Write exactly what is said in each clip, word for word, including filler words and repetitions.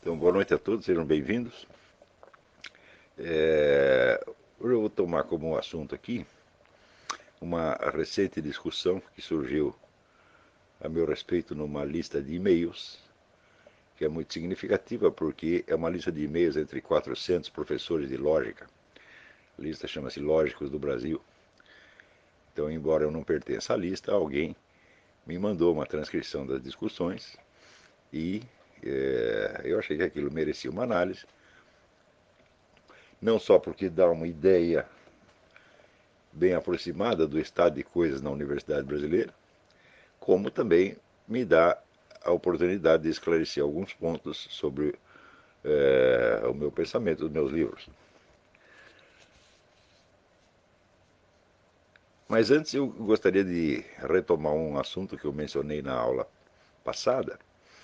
Então, boa noite a todos, sejam bem-vindos. É, hoje eu vou tomar como assunto aqui uma recente discussão que surgiu a meu respeito numa lista de e-mails, que é muito significativa porque é uma lista de e-mails entre quatrocentos professores de lógica. A lista chama-se Lógicos do Brasil. Então, embora eu não pertença à lista, alguém me mandou uma transcrição das discussões e é, eu achei que aquilo merecia uma análise. Não só porque dá uma ideia bem aproximada do estado de coisas na Universidade Brasileira, como também me dá a oportunidade de esclarecer alguns pontos sobre é, o meu pensamento, os meus livros. Mas antes eu gostaria de retomar um assunto que eu mencionei na aula passada.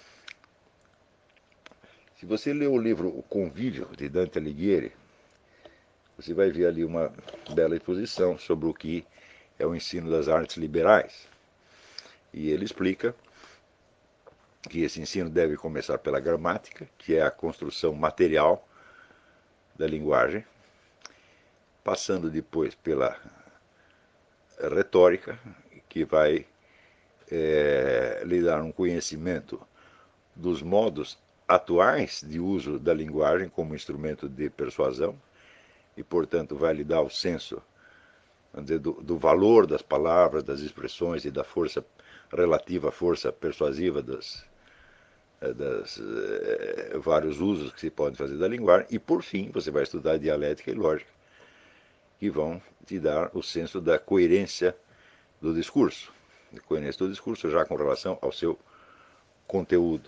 Se você ler o livro O Convívio, de Dante Alighieri, você vai ver ali uma bela exposição sobre o que é o ensino das artes liberais. E ele explica que esse ensino deve começar pela gramática, que é a construção material da linguagem, passando depois pela retórica, que vai é, lhe dar um conhecimento dos modos atuais de uso da linguagem como instrumento de persuasão, e, portanto, vai lhe dar o senso, vamos dizer, do, do valor das palavras, das expressões e da força relativa à força persuasiva das, das eh, vários usos que se podem fazer da linguagem. E, por fim, você vai estudar dialética e lógica, que vão te dar o senso da coerência do discurso. A coerência do discurso já com relação ao seu conteúdo.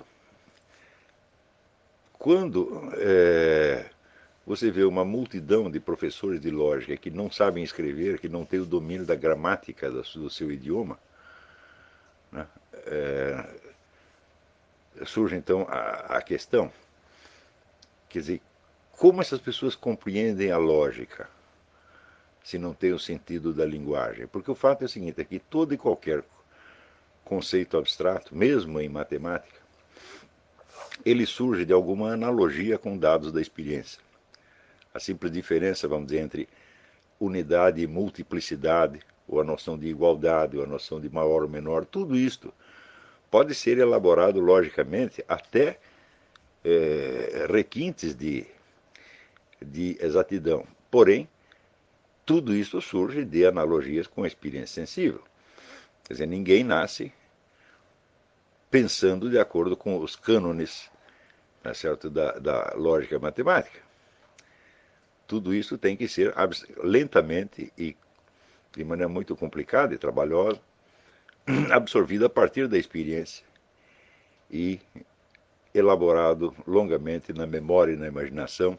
Quando é, você vê uma multidão de professores de lógica que não sabem escrever, que não têm o domínio da gramática do, do seu idioma, né, é, surge então a, a questão, quer dizer, como essas pessoas compreendem a lógica se não tem o sentido da linguagem? Porque o fato é o seguinte, é que todo e qualquer conceito abstrato, mesmo em matemática, ele surge de alguma analogia com dados da experiência. A simples diferença, vamos dizer, entre unidade e multiplicidade, ou a noção de igualdade, ou a noção de maior ou menor, tudo isto pode ser elaborado logicamente até é, requintes de, de exatidão. Porém, tudo isso surge de analogias com a experiência sensível. Quer dizer, ninguém nasce pensando de acordo com os cânones, tá certo, da, da lógica matemática. Tudo isso tem que ser lentamente e de maneira muito complicada e trabalhosa, absorvido a partir da experiência e elaborado longamente na memória e na imaginação.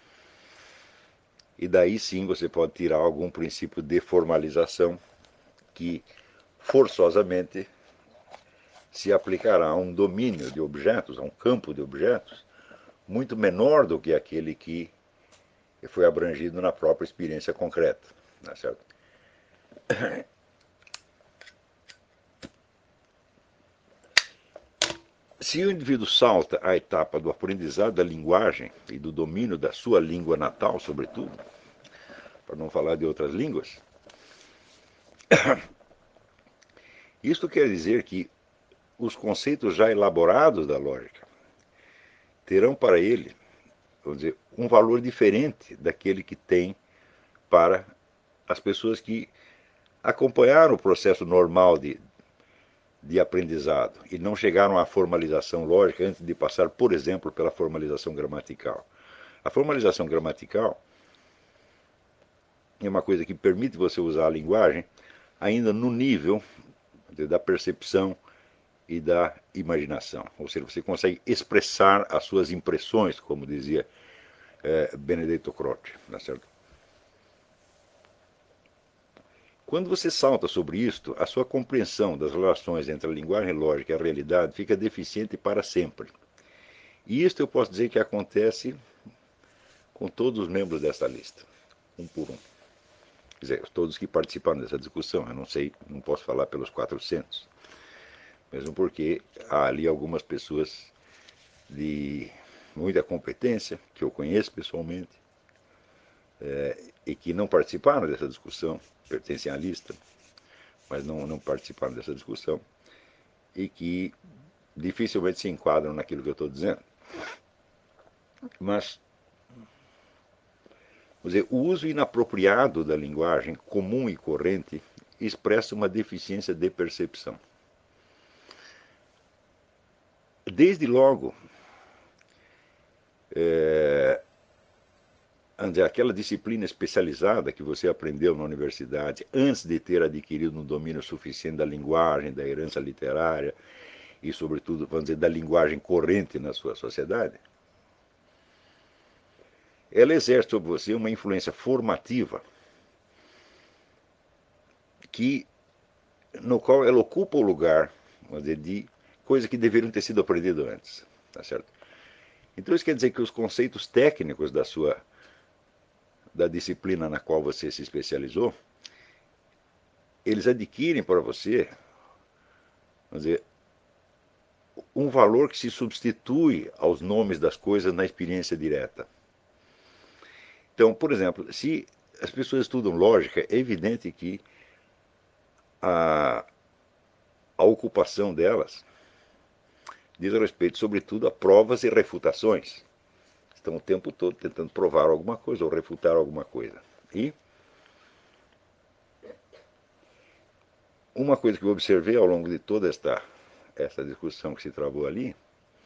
E daí sim você pode tirar algum princípio de formalização que forçosamente se aplicará a um domínio de objetos, a um campo de objetos, muito menor do que aquele que foi abrangido na própria experiência concreta. Não é certo? Se o indivíduo salta a etapa do aprendizado da linguagem e do domínio da sua língua natal, sobretudo, para não falar de outras línguas, isto quer dizer que os conceitos já elaborados da lógica terão para ele, vamos dizer, um valor diferente daquele que tem para as pessoas que acompanharam o processo normal de, de aprendizado e não chegaram à formalização lógica antes de passar, por exemplo, pela formalização gramatical. A formalização gramatical é uma coisa que permite você usar a linguagem ainda no nível da percepção e da imaginação. Ou seja, você consegue expressar as suas impressões, como dizia é, Benedetto Croce, não é certo? Quando você salta sobre isto, a sua compreensão das relações entre a linguagem lógica e a realidade fica deficiente para sempre. E isto eu posso dizer que acontece com todos os membros desta lista, um por um. Quer dizer, todos que participaram dessa discussão, eu não sei, não posso falar pelos quatrocentos, mesmo porque há ali algumas pessoas de muita competência, que eu conheço pessoalmente, é, e que não participaram dessa discussão, pertencem à lista, mas não, não participaram dessa discussão, e que dificilmente se enquadram naquilo que eu estou dizendo. Mas, vamos dizer, o uso inapropriado da linguagem comum e corrente expressa uma deficiência de percepção. Desde logo, é, aquela disciplina especializada que você aprendeu na universidade antes de ter adquirido um domínio suficiente da linguagem, da herança literária e, sobretudo, vamos dizer, da linguagem corrente na sua sociedade, ela exerce sobre você uma influência formativa que, no qual ela ocupa o lugar, vamos dizer, de coisas que deveriam ter sido aprendidas antes, tá certo? Então isso quer dizer que os conceitos técnicos da sua da disciplina na qual você se especializou, eles adquirem para você, vamos dizer, um valor que se substitui aos nomes das coisas na experiência direta. Então, por exemplo, se as pessoas estudam lógica, é evidente que a, a ocupação delas diz respeito, sobretudo, a provas e refutações. Estão o tempo todo tentando provar alguma coisa ou refutar alguma coisa. E uma coisa que eu observei ao longo de toda esta, esta discussão que se travou ali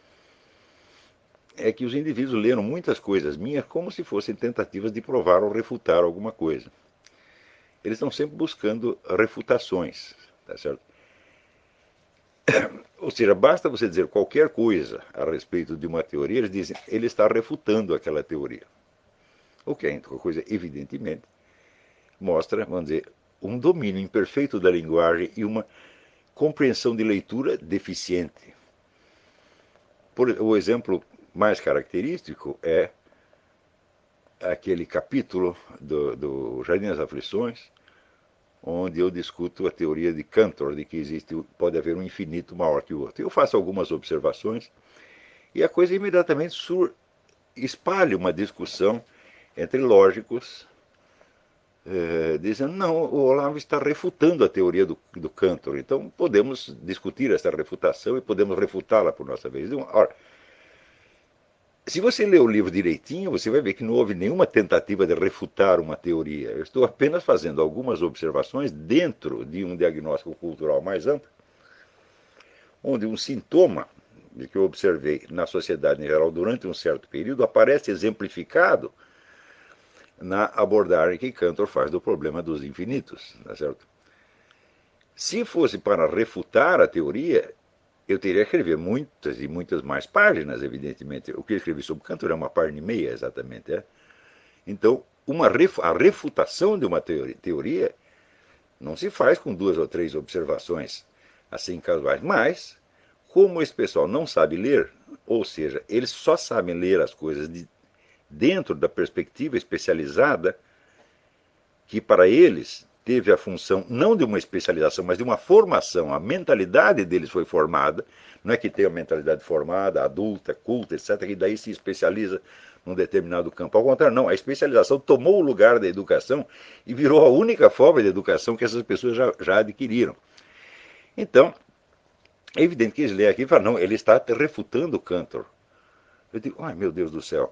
é que os indivíduos leram muitas coisas minhas como se fossem tentativas de provar ou refutar alguma coisa. Eles estão sempre buscando refutações, tá certo? Ou seja, basta você dizer qualquer coisa a respeito de uma teoria, eles dizem, ele está refutando aquela teoria. O que é uma coisa, evidentemente, mostra, vamos dizer, um domínio imperfeito da linguagem e uma compreensão de leitura deficiente. Por, o exemplo mais característico é aquele capítulo do, do Jardim das Aflições, onde eu discuto a teoria de Cantor, de que existe, pode haver um infinito maior que o outro. Eu faço algumas observações e a coisa imediatamente sur, espalha uma discussão entre lógicos, eh, dizendo, não, o Olavo está refutando a teoria do, do Cantor, então podemos discutir essa refutação e podemos refutá-la por nossa vez. Ora, se você ler o livro direitinho, você vai ver que não houve nenhuma tentativa de refutar uma teoria. Eu estou apenas fazendo algumas observações dentro de um diagnóstico cultural mais amplo, onde um sintoma de que eu observei na sociedade em geral durante um certo período aparece exemplificado na abordagem que Cantor faz do problema dos infinitos, tá certo? Se fosse para refutar a teoria, eu teria que escrever muitas e muitas mais páginas, evidentemente. O que eu escrevi sobre Cantor é uma página e meia, exatamente. É? Então, uma ref, a refutação de uma teoria, teoria não se faz com duas ou três observações assim casuais. Mas, como esse pessoal não sabe ler, ou seja, eles só sabem ler as coisas de, dentro da perspectiva especializada, que para eles teve a função não de uma especialização, mas de uma formação. A mentalidade deles foi formada, não é que tem a mentalidade formada, adulta, culta, etcétera, que daí se especializa num determinado campo. Ao contrário, não, a especialização tomou o lugar da educação e virou a única forma de educação que essas pessoas já, já adquiriram. Então, é evidente que eles leem aqui e falam, não, ele está refutando Cantor. Eu digo, ai meu Deus do céu.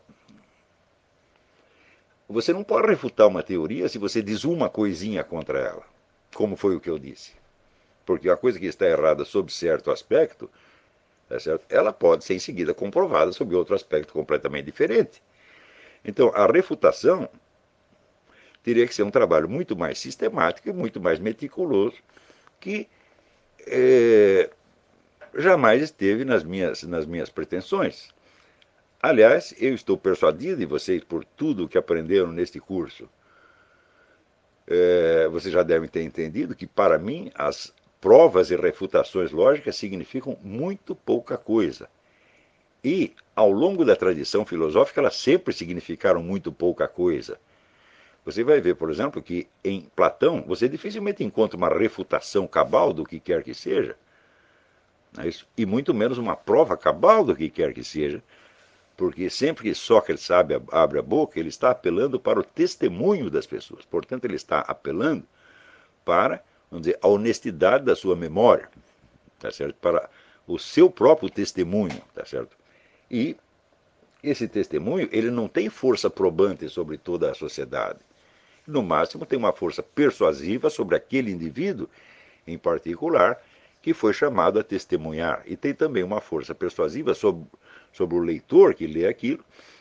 Você não pode refutar uma teoria se você diz uma coisinha contra ela, como foi o que eu disse. Porque a coisa que está errada sob certo aspecto, tá certo? Ela pode ser em seguida comprovada sob outro aspecto completamente diferente. Então, a refutação teria que ser um trabalho muito mais sistemático e muito mais meticuloso, que é, jamais esteve nas minhas, nas minhas pretensões. Aliás, eu estou persuadido, e vocês, por tudo que aprenderam neste curso, é, vocês já devem ter entendido que, para mim, as provas e refutações lógicas significam muito pouca coisa. E, ao longo da tradição filosófica, elas sempre significaram muito pouca coisa. Você vai ver, por exemplo, que em Platão, você dificilmente encontra uma refutação cabal do que quer que seja, e muito menos uma prova cabal do que quer que seja, Porque sempre que Sócrates abre, abre a boca, ele está apelando para o testemunho das pessoas. Portanto, ele está apelando para, vamos dizer, a honestidade da sua memória, tá certo? Para o seu próprio testemunho, tá certo? E esse testemunho, ele não tem força probante sobre toda a sociedade. No máximo, tem uma força persuasiva sobre aquele indivíduo em particular que foi chamado a testemunhar. E tem também uma força persuasiva sobre, sobre o leitor que lê aquilo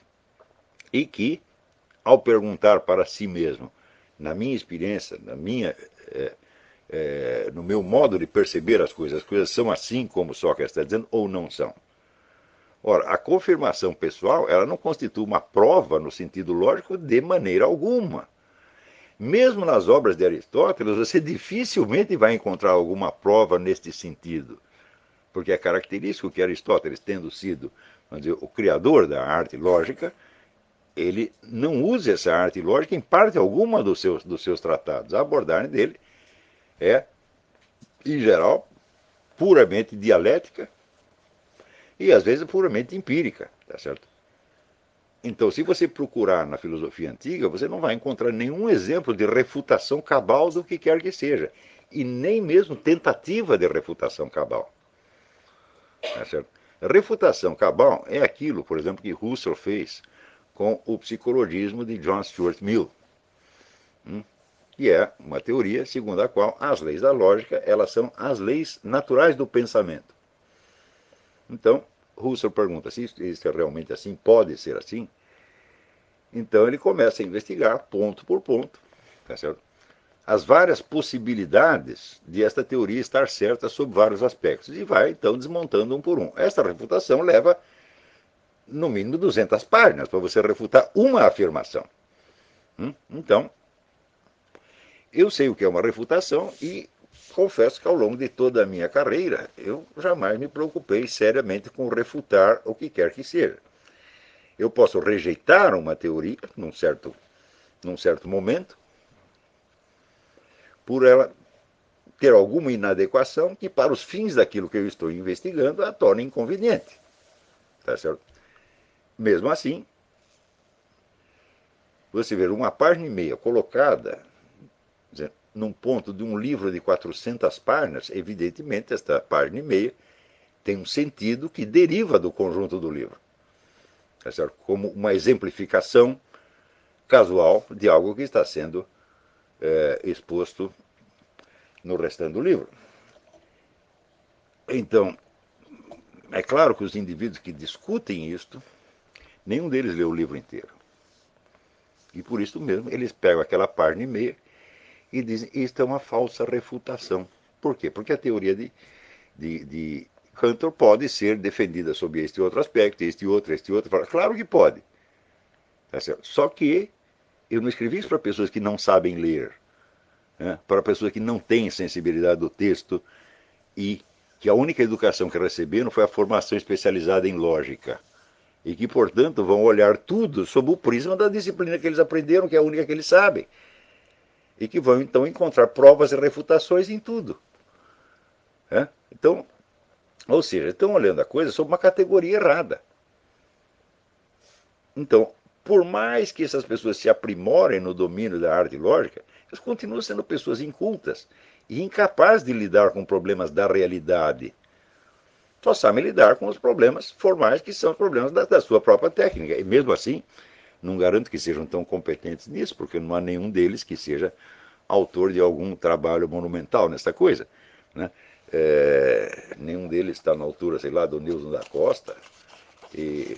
e que, ao perguntar para si mesmo, na minha experiência, na minha, é, é, no meu modo de perceber as coisas, as coisas são assim como Sócrates está dizendo ou não são. Ora, a confirmação pessoal, ela não constitui uma prova no sentido lógico de maneira alguma. Mesmo nas obras de Aristóteles, você dificilmente vai encontrar alguma prova neste sentido. Porque é característico que Aristóteles, tendo sido, vamos dizer, o criador da arte lógica, ele não usa essa arte lógica em parte alguma dos seus, dos seus tratados. A abordagem dele é, em geral, puramente dialética e, às vezes, puramente empírica, tá certo? Então, se você procurar na filosofia antiga, você não vai encontrar nenhum exemplo de refutação cabal do que quer que seja. E nem mesmo tentativa de refutação cabal. Tá certo? Refutação cabal é aquilo, por exemplo, que Husserl fez com o psicologismo de John Stuart Mill. Hum? Que é uma teoria segundo a qual as leis da lógica, elas são as leis naturais do pensamento. Então, Husserl pergunta se isso é realmente assim, pode ser assim. Então ele começa a investigar, ponto por ponto, tá certo? As várias possibilidades de esta teoria estar certa sob vários aspectos. E vai, então, desmontando um por um. Esta refutação leva, no mínimo, duzentas páginas para você refutar uma afirmação. Hum? Então, eu sei o que é uma refutação e confesso que ao longo de toda a minha carreira, eu jamais me preocupei seriamente com refutar o que quer que seja. Eu posso rejeitar uma teoria num certo, num certo momento, por ela ter alguma inadequação que, para os fins daquilo que eu estou investigando, a torne inconveniente. Tá certo? Mesmo assim, você vê uma página e meia colocada dizer, num ponto de um livro de quatrocentas páginas, evidentemente, esta página e meia tem um sentido que deriva do conjunto do livro. Tá certo? Como uma exemplificação casual de algo que está sendo é, exposto no restante do livro. Então, é claro que os indivíduos que discutem isto, nenhum deles lê o livro inteiro. E por isso mesmo, eles pegam aquela página e meia e dizem isto é uma falsa refutação. Por quê? Porque a teoria de, de, de Cantor pode ser defendida sob este outro aspecto, este outro, este outro. Claro que pode. Tá certo? Só que eu não escrevi isso para pessoas que não sabem ler, né? Para pessoas que não têm sensibilidade do texto e que a única educação que receberam foi a formação especializada em lógica. E que, portanto, vão olhar tudo sob o prisma da disciplina que eles aprenderam, que é a única que eles sabem. E que vão, então, encontrar provas e refutações em tudo. É? Então, ou seja, estão olhando a coisa sob uma categoria errada. Então, por mais que essas pessoas se aprimorem no domínio da arte lógica, elas continuam sendo pessoas incultas e incapazes de lidar com problemas da realidade. Só sabem lidar com os problemas formais, que são os problemas da, da sua própria técnica. E mesmo assim, não garanto que sejam tão competentes nisso, porque não há nenhum deles que seja autor de algum trabalho monumental nessa coisa. Né? É, nenhum deles está na altura, sei lá, do Nilson da Costa, e,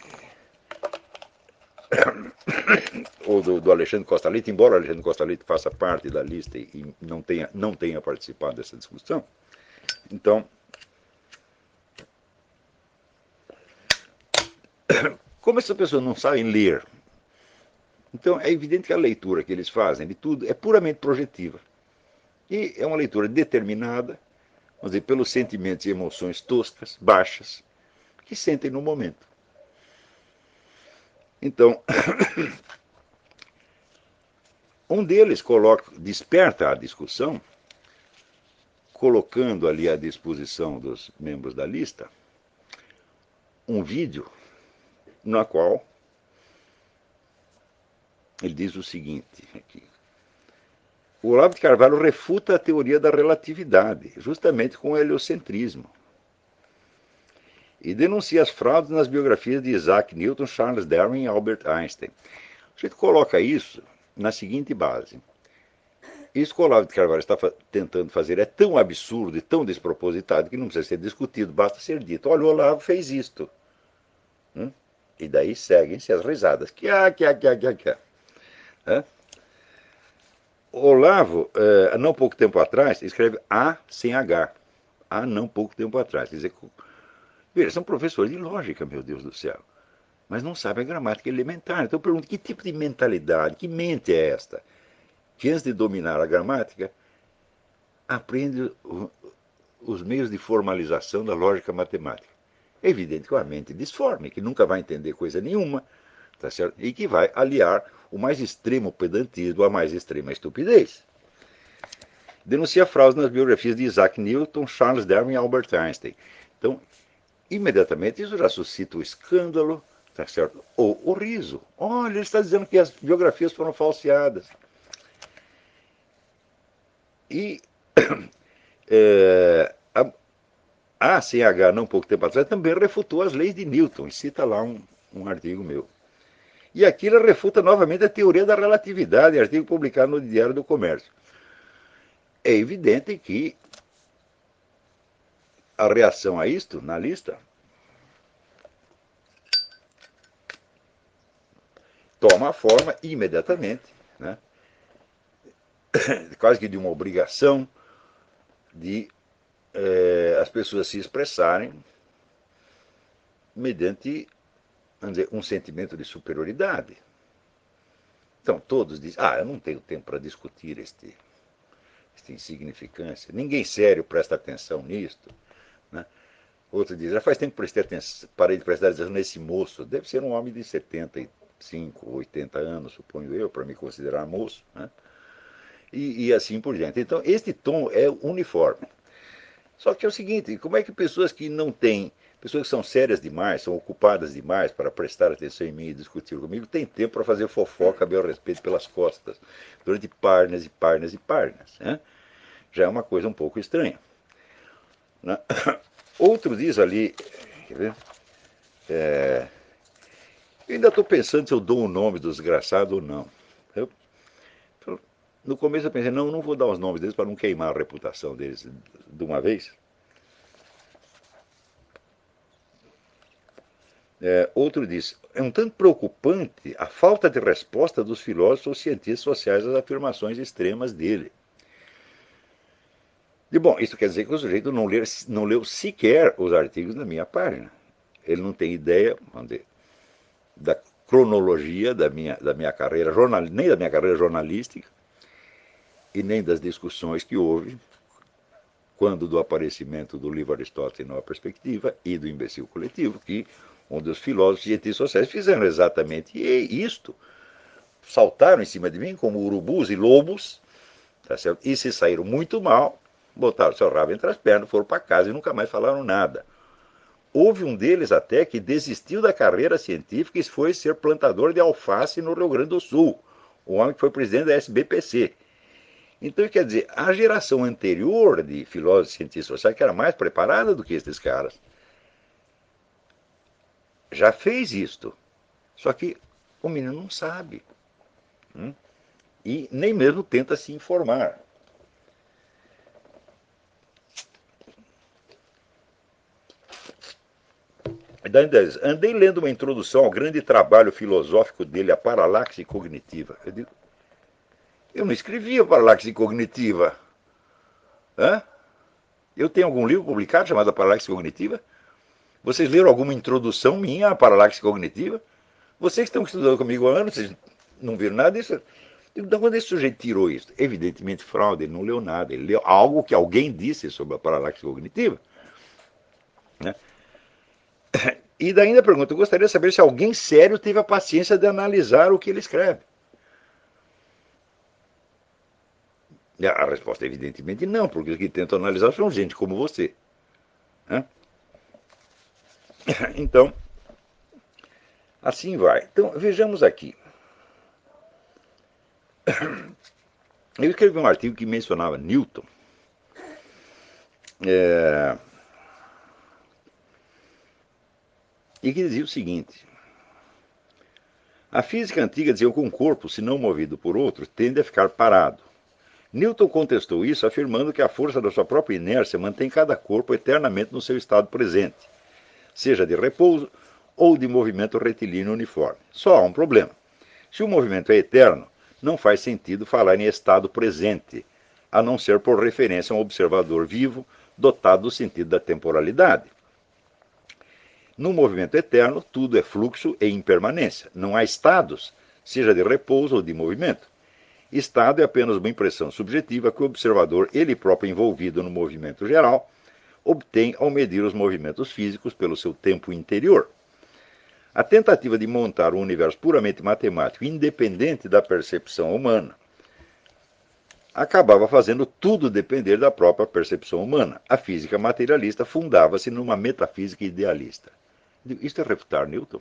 ou do, do Alexandre Costa Leite, embora o Alexandre Costa Leite faça parte da lista e, e não, tenha, não tenha participado dessa discussão. Então, como essas pessoas não sabem ler, então é evidente que a leitura que eles fazem de tudo é puramente projetiva. E é uma leitura determinada, vamos dizer, pelos sentimentos e emoções toscas, baixas, que sentem no momento. Então, um deles coloca, desperta a discussão, colocando ali à disposição dos membros da lista um vídeo na qual ele diz o seguinte, aqui. O Olavo de Carvalho refuta a teoria da relatividade, justamente com o heliocentrismo, e denuncia as fraudes nas biografias de Isaac Newton, Charles Darwin e Albert Einstein. A gente coloca isso na seguinte base. Isso que o Olavo de Carvalho está tentando fazer é tão absurdo e tão despropositado que não precisa ser discutido, basta ser dito. Olha, o Olavo fez isto. Hum? E daí seguem-se as risadas. Que ah, que ah, que ah, que ah, que ah. Hã? Olavo, há não pouco tempo atrás, escreve A sem H. Há não pouco tempo atrás. Quer dizer, veja, são professores de lógica, meu Deus do céu. Mas não sabem a gramática elementar. Então eu pergunto, que tipo de mentalidade, que mente é esta? Que antes de dominar a gramática, aprende os meios de formalização da lógica matemática. É evidente que é uma mente disforme, que nunca vai entender coisa nenhuma, tá certo? E que vai aliar o mais extremo pedantismo à mais extrema estupidez. Denuncia fraudes nas biografias de Isaac Newton, Charles Darwin e Albert Einstein. Então, imediatamente isso já suscita o escândalo, tá certo? Ou o riso. Olha, ele está dizendo que as biografias foram falseadas. E é, a, a C H, não pouco tempo atrás, também refutou as leis de Newton, e cita lá um, um artigo meu. E aqui ele refuta novamente a teoria da relatividade, artigo publicado no Diário do Comércio. É evidente que a reação a isto, na lista, toma a forma imediatamente, né, quase que de uma obrigação de é, as pessoas se expressarem mediante, vamos dizer, um sentimento de superioridade. Então todos dizem, ah, eu não tenho tempo para discutir este, esta insignificância, ninguém sério presta atenção nisto. Né? Outro diz, já faz tempo que prestei atenção, parei de prestar atenção nesse moço, deve ser um homem de setenta e cinco, oitenta anos, suponho eu, para me considerar moço. Né? E, e assim por diante. Então, este tom é uniforme. Só que é o seguinte, como é que pessoas que não têm, pessoas que são sérias demais, são ocupadas demais para prestar atenção em mim e discutir comigo, têm tempo para fazer fofoca a meu respeito pelas costas, durante páginas e páginas e páginas. Né? Já é uma coisa um pouco estranha. Né? Outro diz ali, quer ver? É, eu ainda estou pensando se eu dou o nome do desgraçado ou não. Eu, no começo eu pensei, não, não vou dar os nomes deles para não queimar a reputação deles de uma vez. É, outro diz, é um tanto preocupante a falta de resposta dos filósofos ou cientistas sociais às afirmações extremas dele. E, bom, isso quer dizer que o sujeito não, ler, não leu sequer os artigos da minha página. Ele não tem ideia, vamos dizer, da cronologia da minha, da minha carreira, jornal, nem da minha carreira jornalística, e nem das discussões que houve quando do aparecimento do livro Aristóteles Nova Perspectiva e do Imbecil Coletivo, que onde os filósofos e cientistas sociais fizeram exatamente isto. Saltaram em cima de mim como urubus e lobos, tá certo? E se saíram muito mal, botaram seu rabo entre as pernas, foram para casa e nunca mais falaram nada. Houve um deles até que desistiu da carreira científica e foi ser plantador de alface no Rio Grande do Sul. O homem que foi presidente da S B P C. Então, quer dizer, a geração anterior de filósofos e cientistas sociais, que era mais preparada do que esses caras, já fez isto. Só que o menino não sabe. Hum? E nem mesmo tenta se informar. Andei lendo uma introdução ao grande trabalho filosófico dele, A Paralaxe Cognitiva. Eu digo, eu não escrevi a Paralaxe Cognitiva. Hã? Eu tenho algum livro publicado chamado A Paralaxe Cognitiva? Vocês leram alguma introdução minha à Paralaxe Cognitiva? Vocês que estão estudando comigo há anos, vocês não viram nada disso? De onde esse sujeito tirou isso? Evidentemente fraude, ele não leu nada. Ele leu algo que alguém disse sobre a paralaxe cognitiva. Né? E daí ainda pergunta, eu gostaria de saber se alguém sério teve a paciência de analisar o que ele escreve. A resposta é evidentemente não, porque os que tentam analisar são gente como você. Né? Então, Assim vai. Então, vejamos aqui. Eu escrevi um artigo que mencionava Newton. É, e que dizia o seguinte: a física antiga dizia que um corpo, se não movido por outro, tende a ficar parado. Newton contestou isso, afirmando que a força da sua própria inércia mantém cada corpo eternamente no seu estado presente, seja de repouso ou de movimento retilíneo uniforme. Só há um problema. Se o movimento é eterno, não faz sentido falar em estado presente, a não ser por referência a um observador vivo dotado do sentido da temporalidade. No movimento eterno, tudo é fluxo e impermanência. Não há estados, seja de repouso ou de movimento. Estado é apenas uma impressão subjetiva que o observador, ele próprio envolvido no movimento geral, obtém ao medir os movimentos físicos pelo seu tempo interior. A tentativa de montar um universo puramente matemático, independente da percepção humana, acabava fazendo tudo depender da própria percepção humana. A física materialista fundava-se numa metafísica idealista. Isso é refutar Newton?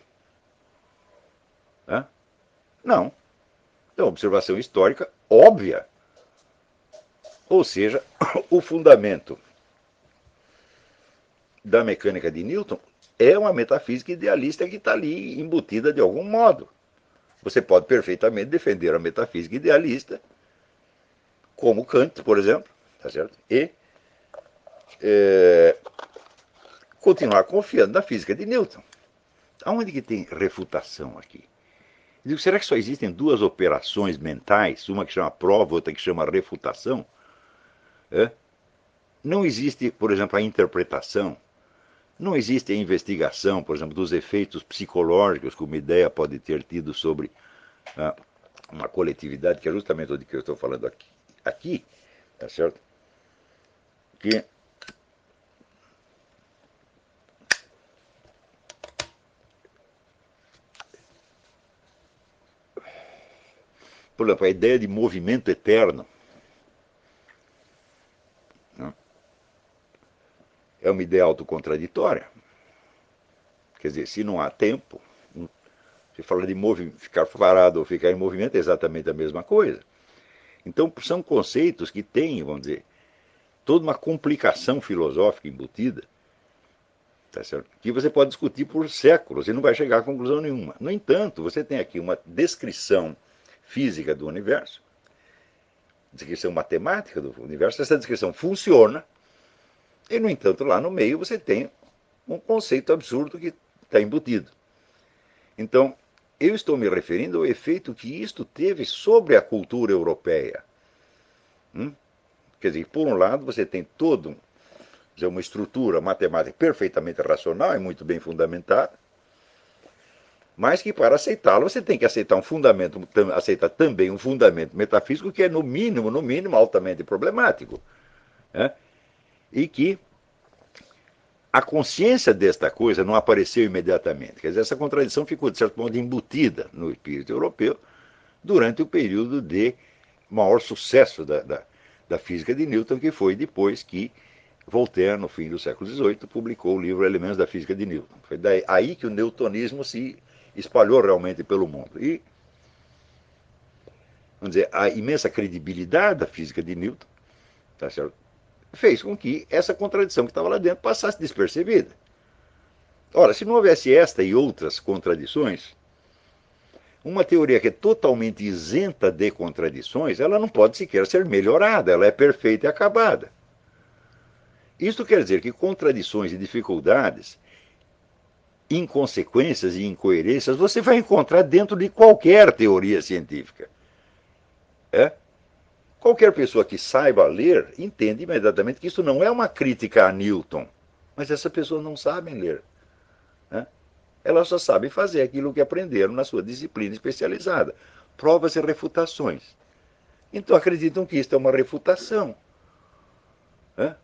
Hã? Não. É uma observação histórica óbvia. Ou seja, o fundamento da mecânica de Newton é uma metafísica idealista que está ali embutida de algum modo. Você pode perfeitamente defender a metafísica idealista, como Kant, por exemplo, tá certo? E é, continuar confiando na física de Newton. Aonde que tem refutação aqui? Eu digo, será que só existem duas operações mentais, uma que chama prova, outra que chama refutação? É? Não existe, por exemplo, a interpretação. Não existe a investigação, por exemplo, dos efeitos psicológicos que uma ideia pode ter tido sobre ah, uma coletividade, que é justamente o de que eu estou falando aqui, aqui, tá certo? Que por exemplo, a ideia de movimento eterno, né, é uma ideia autocontraditória. Quer dizer, se não há tempo, se fala de ficar parado ou ficar em movimento, é exatamente a mesma coisa. Então, são conceitos que têm, vamos dizer, toda uma complicação filosófica embutida, tá certo? Que você pode discutir por séculos e não vai chegar a conclusão nenhuma. No entanto, você tem aqui uma descrição física do universo, descrição matemática do universo. Essa descrição funciona, e, no entanto, lá no meio você tem um conceito absurdo que está embutido. Então, eu estou me referindo ao efeito que isto teve sobre a cultura europeia. Hum? Quer dizer, por um lado, você tem todo um, dizer, uma estrutura matemática perfeitamente racional e muito bem fundamentada, mas que para aceitá-la você tem que aceitar um fundamento, aceitar também um fundamento metafísico que é no mínimo, no mínimo, altamente problemático, né? E que a consciência desta coisa não apareceu imediatamente. Quer dizer, essa contradição ficou, de certo modo, embutida no espírito europeu durante o período de maior sucesso da, da, da física de Newton, que foi depois que Voltaire, no fim do século dezoito, publicou o livro Elementos da Física de Newton. Foi daí, aí que o newtonismo se espalhou realmente pelo mundo. E, vamos dizer, a imensa credibilidade da física de Newton, tá certo, fez com que essa contradição que estava lá dentro passasse despercebida. Ora, se não houvesse esta e outras contradições, uma teoria que é totalmente isenta de contradições, ela não pode sequer ser melhorada, ela é perfeita e acabada. Isto quer dizer que contradições e dificuldades, inconsequências e incoerências, você vai encontrar dentro de qualquer teoria científica. É? Qualquer pessoa que saiba ler entende imediatamente que isso não é uma crítica a Newton, mas essa pessoa não sabe ler. Né? Elas só sabem fazer aquilo que aprenderam na sua disciplina especializada, provas e refutações. Então acreditam que isto é uma refutação. Né?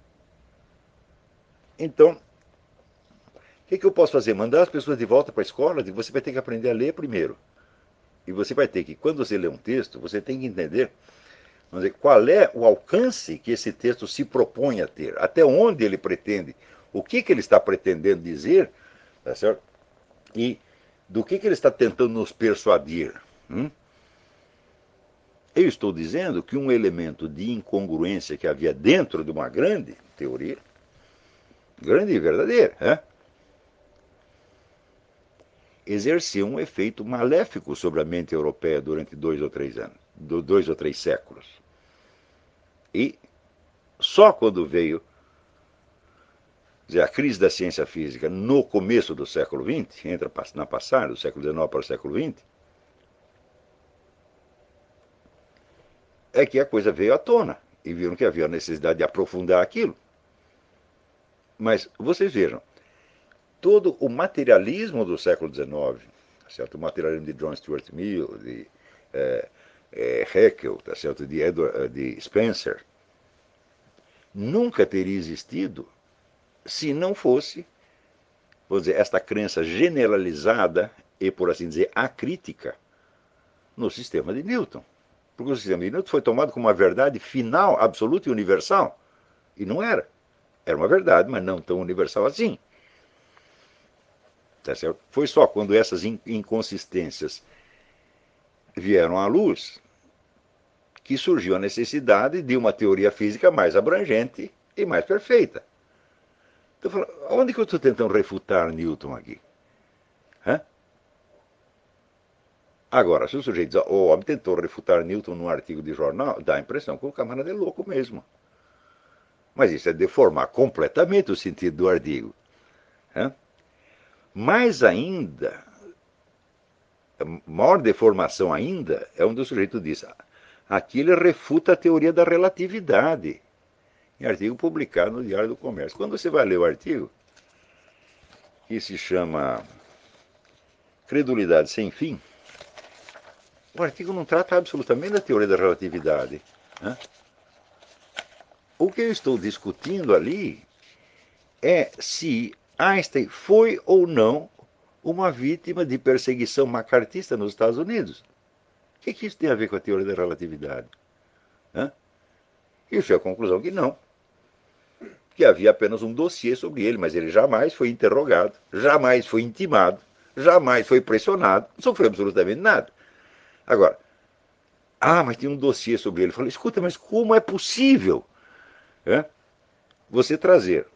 Então, o que, que eu posso fazer? Mandar as pessoas de volta para a escola? Você vai ter que aprender a ler primeiro. E você vai ter que, quando você lê um texto, você tem que entender, vamos dizer, qual é o alcance que esse texto se propõe a ter, até onde ele pretende, o que, que ele está pretendendo dizer, tá certo? E Do que, que ele está tentando nos persuadir? Hum? Eu estou dizendo que um elemento de incongruência que havia dentro de uma grande teoria, grande e verdadeira, é? exerceu um efeito maléfico sobre a mente europeia durante dois ou três anos, dois ou três séculos. E só quando veio dizer, a crise da ciência física no começo do século vinte, entra na passagem do século dezenove para o século vinte, é que a coisa veio à tona e viram que havia necessidade de aprofundar aquilo. Mas vocês vejam, todo o materialismo do século dezenove, certo? O materialismo de John Stuart Mill, de é, é, Haeckel, tá certo? De, Edward, de Spencer, nunca teria existido se não fosse, vou dizer, esta crença generalizada e, por assim dizer, acrítica no sistema de Newton. Porque o sistema de Newton foi tomado como uma verdade final, absoluta e universal. E não era. Era uma verdade, mas não tão universal assim. Tá certo? Foi só quando essas inconsistências vieram à luz que surgiu a necessidade de uma teoria física mais abrangente e mais perfeita. Então, onde que eu estou tentando refutar Newton aqui? Hã? Agora, se o sujeito diz, o homem tentou refutar Newton num artigo de jornal, dá a impressão que o camarada é louco mesmo. Mas isso é deformar completamente o sentido do artigo. Hã? Mais ainda, a maior deformação ainda é onde o sujeito diz, aqui ele refuta a teoria da relatividade, em artigo publicado no Diário do Comércio. Quando você vai ler o artigo, que se chama Credulidade Sem Fim, o artigo não trata absolutamente da teoria da relatividade. Né? O que eu estou discutindo ali é se Einstein foi ou não uma vítima de perseguição macartista nos Estados Unidos. O que, que isso tem a ver com a teoria da relatividade? Né? E eu cheguei à conclusão que não. Que havia apenas um dossiê sobre ele, mas ele jamais foi interrogado, jamais foi intimado, jamais foi pressionado, não sofreu absolutamente nada. Agora, ah, mas tinha um dossiê sobre ele. Eu falei, escuta, mas como é possível é, você trazer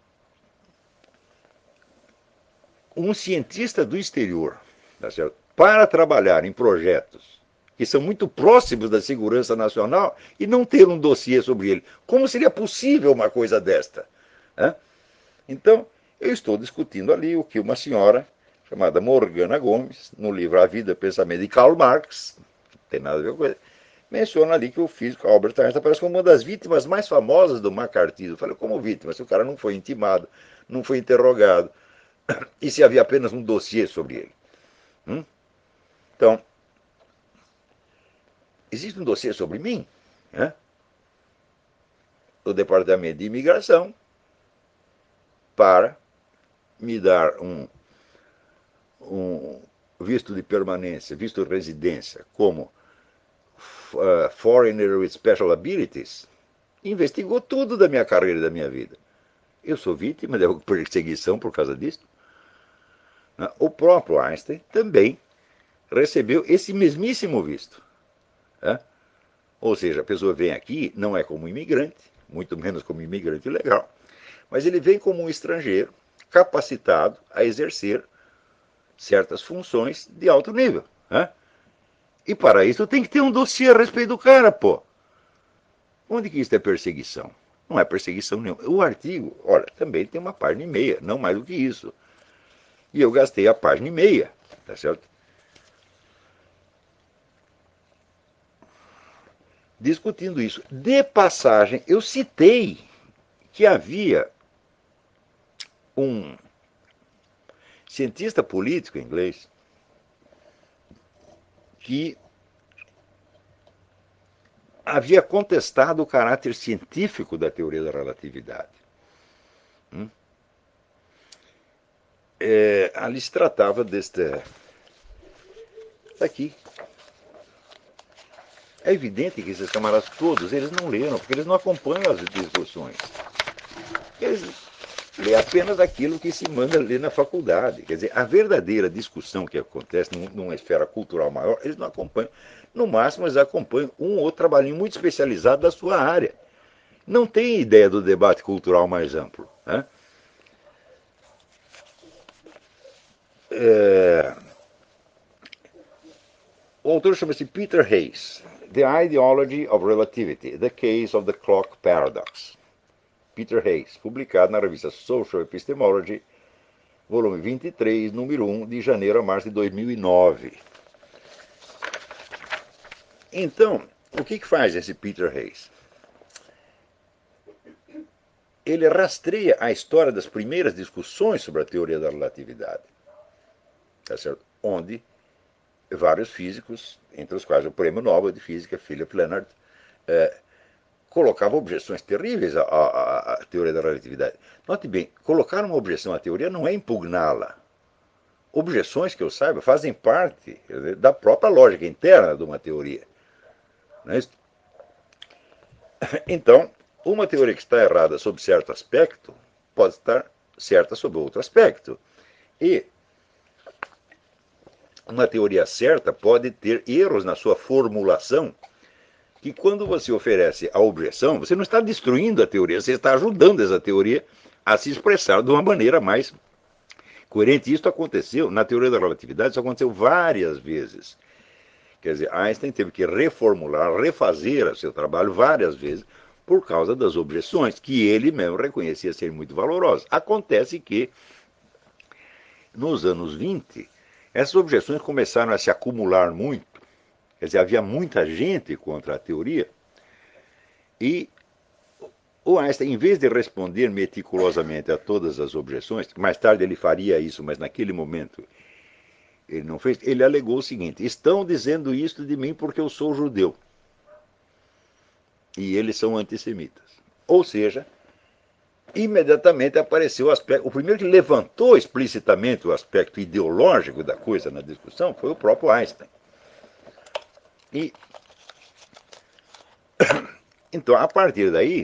um cientista do exterior, tá certo, para trabalhar em projetos que são muito próximos da segurança nacional e não ter um dossiê sobre ele? Como seria possível uma coisa desta? É? Então, eu estou discutindo ali o que uma senhora chamada Morgana Gomes, no livro A Vida e o Pensamento de Karl Marx, não tem nada a ver com ele, menciona ali que o físico Albert Einstein aparece como uma das vítimas mais famosas do macartismo. Eu falei, como vítima? Se o cara não foi intimado, não foi interrogado, e se havia apenas um dossiê sobre ele. Hum? Então, existe um dossiê sobre mim, né? Do Departamento de Imigração, para me dar um, um visto de permanência, visto de residência, como uh, foreigner with special abilities, investigou tudo da minha carreira e da minha vida. Eu sou vítima de perseguição por causa disso. O próprio Einstein também recebeu esse mesmíssimo visto. Né? Ou seja, a pessoa vem aqui, não é como imigrante, muito menos como imigrante legal, mas ele vem como um estrangeiro capacitado a exercer certas funções de alto nível. Né? E para isso tem que ter um dossiê a respeito do cara, pô. Onde que isso é perseguição? Não é perseguição nenhuma. O artigo, olha, também tem uma página e meia, não mais do que isso. E eu gastei a página e meia, tá certo? Discutindo isso. De passagem, eu citei que havia um cientista político inglês que havia contestado o caráter científico da teoria da relatividade. Hum? É, ali se tratava deste... Está aqui. É evidente que esses camaradas todos, eles não leram, porque eles não acompanham as discussões. Eles lê apenas aquilo que se manda ler na faculdade. Quer dizer, a verdadeira discussão que acontece numa esfera cultural maior, eles não acompanham. No máximo, eles acompanham um ou outro trabalhinho muito especializado da sua área. Não tem ideia do debate cultural mais amplo. Né? É... O autor chama-se Peter Hayes. The Ideology of Relativity, The Case of the Clock Paradox. Peter Hayes, publicado na revista Social Epistemology, volume vinte e três, número um, de janeiro a março de dois mil e nove. Então, o que, que faz esse Peter Hayes? Ele rastreia a história das primeiras discussões sobre a teoria da relatividade, tá certo? Onde vários físicos, entre os quais o prêmio Nobel de Física, Philip Leonard, é, colocava objeções terríveis à, à, à teoria da relatividade. Note bem, colocar uma objeção à teoria não é impugná-la. Objeções, que eu saiba, fazem parte dizer, da própria lógica interna de uma teoria. Não é isso? Então, uma teoria que está errada sob certo aspecto pode estar certa sob outro aspecto. E uma teoria certa pode ter erros na sua formulação, que quando você oferece a objeção, você não está destruindo a teoria, você está ajudando essa teoria a se expressar de uma maneira mais coerente. Isso aconteceu na teoria da relatividade, isso aconteceu várias vezes. Quer dizer, Einstein teve que reformular, refazer o seu trabalho várias vezes por causa das objeções, que ele mesmo reconhecia serem muito valorosas. Acontece que, nos anos vinte, essas objeções começaram a se acumular muito. Quer dizer, havia muita gente contra a teoria e o Einstein, em vez de responder meticulosamente a todas as objeções, mais tarde ele faria isso, mas naquele momento ele não fez, ele alegou o seguinte: estão dizendo isso de mim porque eu sou judeu. E eles são antissemitas. Ou seja, imediatamente apareceu o aspecto. O primeiro que levantou explicitamente o aspecto ideológico da coisa na discussão foi o próprio Einstein. E então, a partir daí,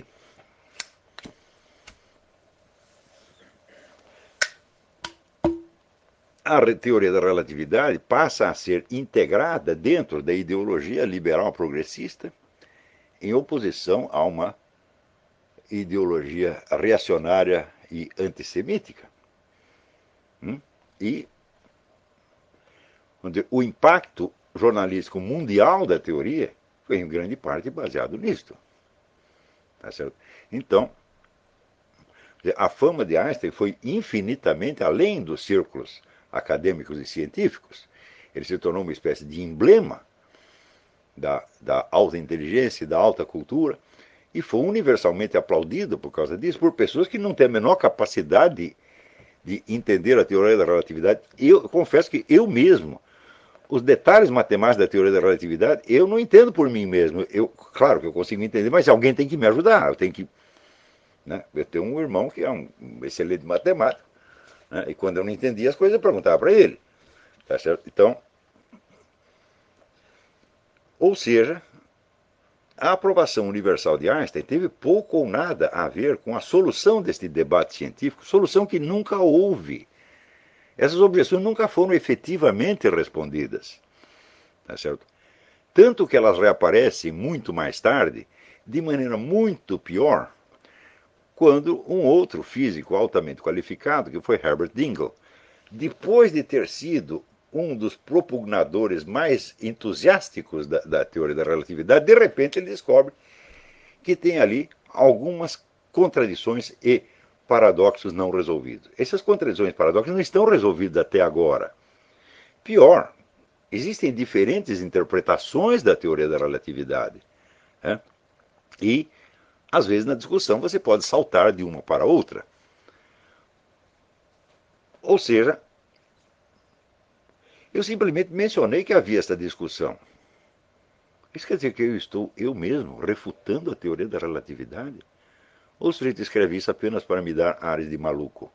a teoria da relatividade passa a ser integrada dentro da ideologia liberal progressista, em oposição a uma ideologia reacionária e antissemítica. E o impacto jornalístico mundial da teoria foi em grande parte baseado nisto. Tá certo? Então, a fama de Einstein foi infinitamente além dos círculos acadêmicos e científicos. Ele se tornou uma espécie de emblema da, da alta inteligência e da alta cultura, e foi universalmente aplaudido por causa disso, por pessoas que não têm a menor capacidade de, de entender a teoria da relatividade. Eu confesso que eu mesmo, os detalhes matemáticos da teoria da relatividade, eu não entendo por mim mesmo. Eu, claro que eu consigo entender, mas alguém tem que me ajudar. Eu tenho que, né? Eu tenho um irmão que é um excelente matemático, né? E quando eu não entendia as coisas, eu perguntava para ele. Tá certo? Então, ou seja, a aprovação universal de Einstein teve pouco ou nada a ver com a solução deste debate científico, solução que nunca houve. Essas objeções nunca foram efetivamente respondidas. Tá certo? Tanto que elas reaparecem muito mais tarde, de maneira muito pior, quando um outro físico altamente qualificado, que foi Herbert Dingle, depois de ter sido um dos propugnadores mais entusiásticos da, da teoria da relatividade, de repente ele descobre que tem ali algumas contradições e paradoxos não resolvidos. Essas contradições e paradoxos não estão resolvidos até agora. Pior, existem diferentes interpretações da teoria da relatividade. Né? E, às vezes, na discussão você pode saltar de uma para outra. Ou seja, eu simplesmente mencionei que havia essa discussão. Isso quer dizer que eu estou, eu mesmo, refutando a teoria da relatividade? Ou o sujeito escreve isso apenas para me dar ares de maluco?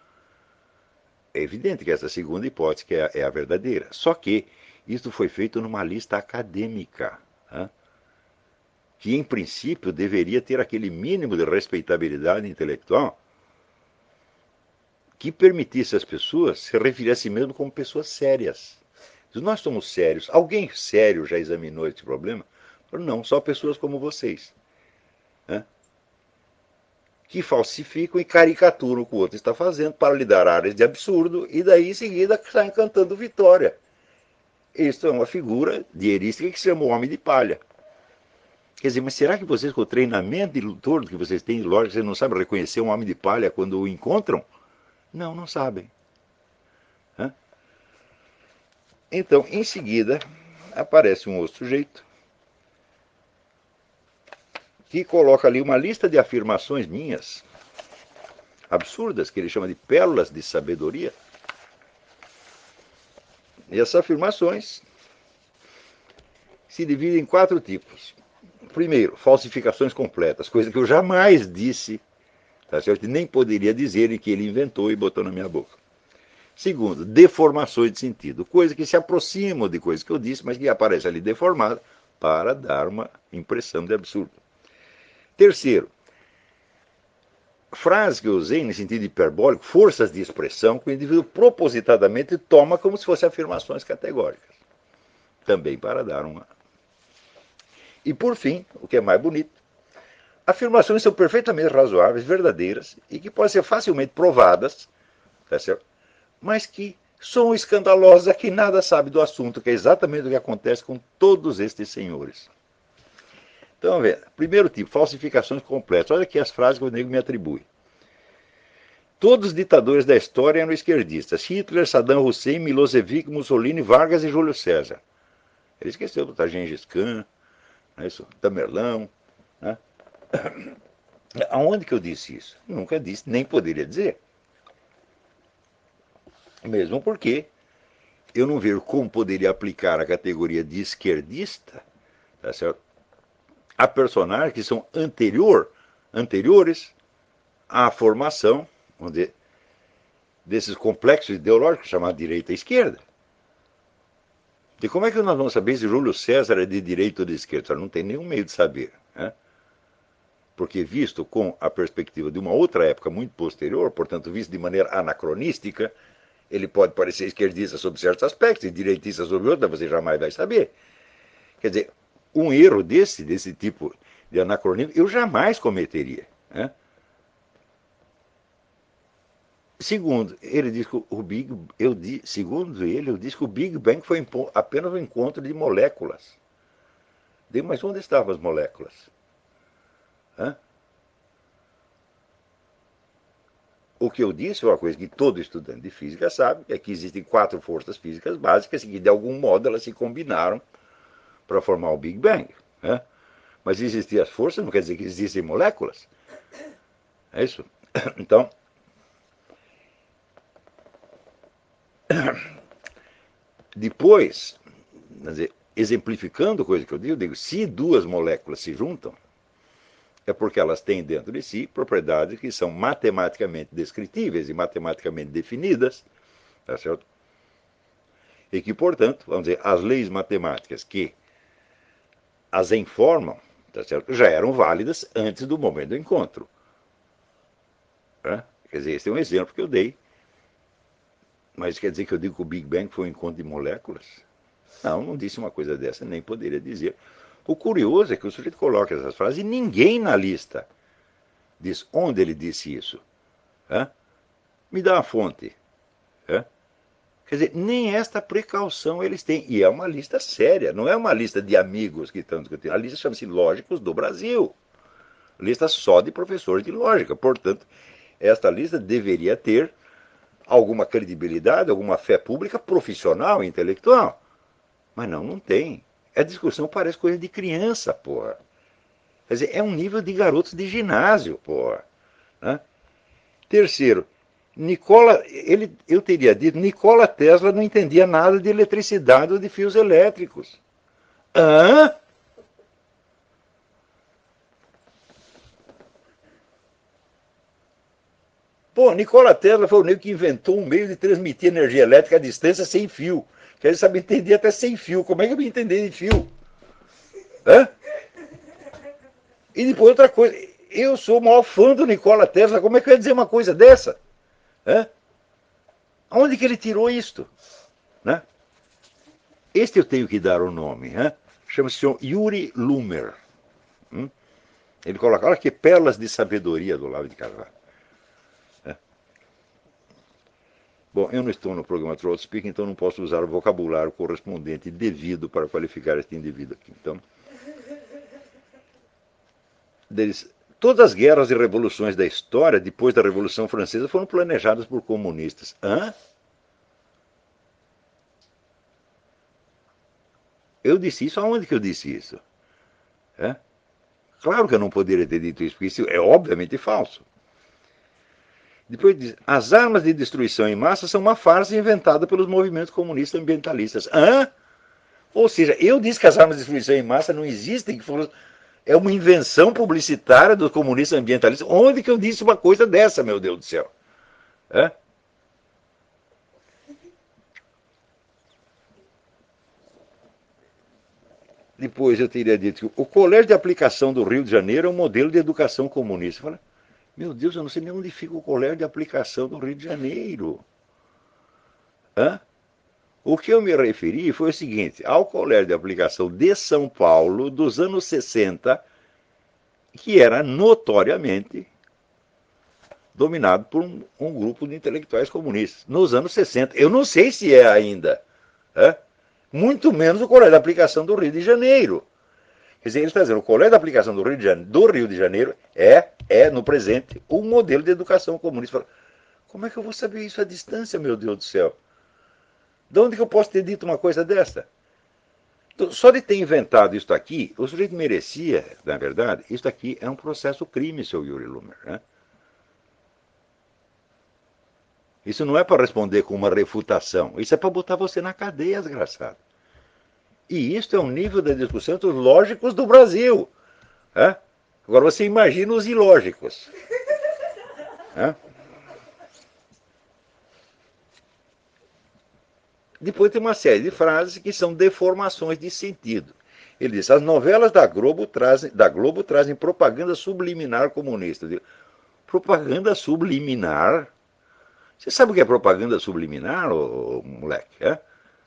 É evidente que essa segunda hipótese que é, a, é a verdadeira. Só que isso foi feito numa lista acadêmica, né? Que, em princípio, deveria ter aquele mínimo de respeitabilidade intelectual que permitisse às pessoas se referir a si mesmo como pessoas sérias. Nós somos sérios. Alguém sério já examinou esse problema? Não, só pessoas como vocês. Né? Que falsificam e caricaturam o que o outro está fazendo para lhe dar áreas de absurdo e daí em seguida saem cantando vitória. Isso é uma figura dierística que se chama o homem de palha. Quer dizer, mas será que vocês, com o treinamento de todo que vocês têm de lógica, vocês não sabem reconhecer um homem de palha quando o encontram? Não, não sabem. Hã? Então, em seguida, aparece um outro sujeito que coloca ali uma lista de afirmações minhas, absurdas, que ele chama de pérolas de sabedoria. E essas afirmações se dividem em quatro tipos. Primeiro, falsificações completas, coisa que eu jamais disse, tá certo? Nem poderia dizer e que ele inventou e botou na minha boca. Segundo, deformações de sentido, coisa que se aproximam de coisas que eu disse, mas que aparece ali deformada para dar uma impressão de absurdo. Terceiro, frases que eu usei no sentido hiperbólico, forças de expressão que o indivíduo propositadamente toma como se fossem afirmações categóricas. Também para dar uma... E por fim, o que é mais bonito, afirmações são perfeitamente razoáveis, verdadeiras e que podem ser facilmente provadas, tá certo? Mas que são escandalosas, que nada sabe do assunto, que é exatamente o que acontece com todos estes senhores. Então, vamos ver. Primeiro tipo, falsificações completas. Olha aqui as frases que o nego me atribui. Todos os ditadores da história eram esquerdistas. Hitler, Saddam Hussein, Milosevic, Mussolini, Vargas e Júlio César. Ele esqueceu do Gengis Khan, né, isso, Tamerlão. Né? Aonde que eu disse isso? Nunca disse, nem poderia dizer. Mesmo porque eu não vejo como poderia aplicar a categoria de esquerdista, tá certo? A personagens que são anterior, anteriores à formação, vamos dizer, desses complexos ideológicos chamados direita e esquerda. E como é que nós vamos saber se Júlio César é de direita ou de esquerda? Não tem nenhum meio de saber. Né? Porque visto com a perspectiva de uma outra época muito posterior, portanto visto de maneira anacronística, ele pode parecer esquerdista sobre certos aspectos e direitista sobre outros, mas você jamais vai saber. Quer dizer, um erro desse, desse tipo de anacronismo, eu jamais cometeria. Né? Segundo, ele diz que o Big, eu, segundo ele, eu disse que o Big Bang foi apenas um encontro de moléculas. Mas onde estavam as moléculas? Hã? O que eu disse é uma coisa que todo estudante de física sabe, é que existem quatro forças físicas básicas e que de algum modo elas se combinaram para formar o Big Bang. Né? Mas existir as forças não quer dizer que existem moléculas. É isso? Então, depois, dizer, exemplificando a coisa que eu digo, eu digo, se duas moléculas se juntam, é porque elas têm dentro de si propriedades que são matematicamente descritíveis e matematicamente definidas, tá certo? E que, portanto, vamos dizer, as leis matemáticas que as informam, tá certo? Já eram válidas antes do momento do encontro. Né? Quer dizer, esse é um exemplo que eu dei. Mas quer dizer que eu digo que o Big Bang foi um encontro de moléculas? Não, não disse uma coisa dessa, nem poderia dizer. O curioso é que o sujeito coloca essas frases e ninguém na lista diz onde ele disse isso. Hã? Me dá uma fonte. Hã? Quer dizer, nem esta precaução eles têm. E é uma lista séria, não é uma lista de amigos que estão discutindo. A lista chama-se Lógicos do Brasil. Lista só de professores de lógica. Portanto, esta lista deveria ter alguma credibilidade, alguma fé pública profissional, intelectual. Mas não, não tem. A discussão parece coisa de criança, porra. Quer dizer, é um nível de garotos de ginásio, porra. Né? Terceiro, Nikola, ele, eu teria dito, Nikola Tesla não entendia nada de eletricidade ou de fios elétricos. Hã? Pô, Nikola Tesla foi o nego que inventou um meio de transmitir energia elétrica à distância sem fio. Que ele sabe entender até sem fio. Como é que eu vou entender de fio? Hã? E depois outra coisa, eu sou o maior fã do Nikola Tesla, como é que eu ia dizer uma coisa dessa? Hã? Onde que ele tirou isto? Né? Este eu tenho que dar o nome. Né? Chama-se Yuri Lumer. Hum? Ele coloca, olha que pérolas de sabedoria do Olavo de Carvalho. É. Bom, eu não estou no programa Throat Speak, então não posso usar o vocabulário correspondente devido para qualificar este indivíduo aqui. Então, deles, todas as guerras e revoluções da história, depois da Revolução Francesa, foram planejadas por comunistas. Hã? Eu disse isso? Aonde que eu disse isso? É? Claro que eu não poderia ter dito isso, porque isso é obviamente falso. Depois diz, as armas de destruição em massa são uma farsa inventada pelos movimentos comunistas ambientalistas. Hã? Ou seja, eu disse que as armas de destruição em massa não existem, que foram, é uma invenção publicitária dos comunistas ambientalistas. Onde que eu disse uma coisa dessa, meu Deus do céu? É? Depois eu teria dito que o Colégio de Aplicação do Rio de Janeiro é um modelo de educação comunista. Fala, meu Deus, eu não sei nem onde fica o Colégio de Aplicação do Rio de Janeiro. Hã? O que eu me referi foi o seguinte, ao Colégio de Aplicação de São Paulo, dos anos sessenta, que era notoriamente dominado por um, um grupo de intelectuais comunistas, nos anos sessenta. Eu não sei se é ainda. É? Muito menos o Colégio de Aplicação do Rio de Janeiro. Quer dizer, ele está dizendo, o Colégio de Aplicação do Rio de Janeiro, do Rio de Janeiro é, é, no presente, um modelo de educação comunista. Como é que eu vou saber isso à distância, meu Deus do céu? De onde que eu posso ter dito uma coisa dessa? Só de ter inventado isso aqui, o sujeito merecia, na verdade, isso aqui é um processo crime, seu Yuri Lumer. Né? Isso não é para responder com uma refutação, isso é para botar você na cadeia, desgraçado. E isso é um nível da discussão dos lógicos do Brasil. Né? Agora você imagina os ilógicos. Né? Depois tem uma série de frases que são deformações de sentido. Ele diz, as novelas da Globo trazem, da Globo trazem propaganda subliminar comunista. Digo, propaganda subliminar? Você sabe o que é propaganda subliminar, ô, ô, moleque? É?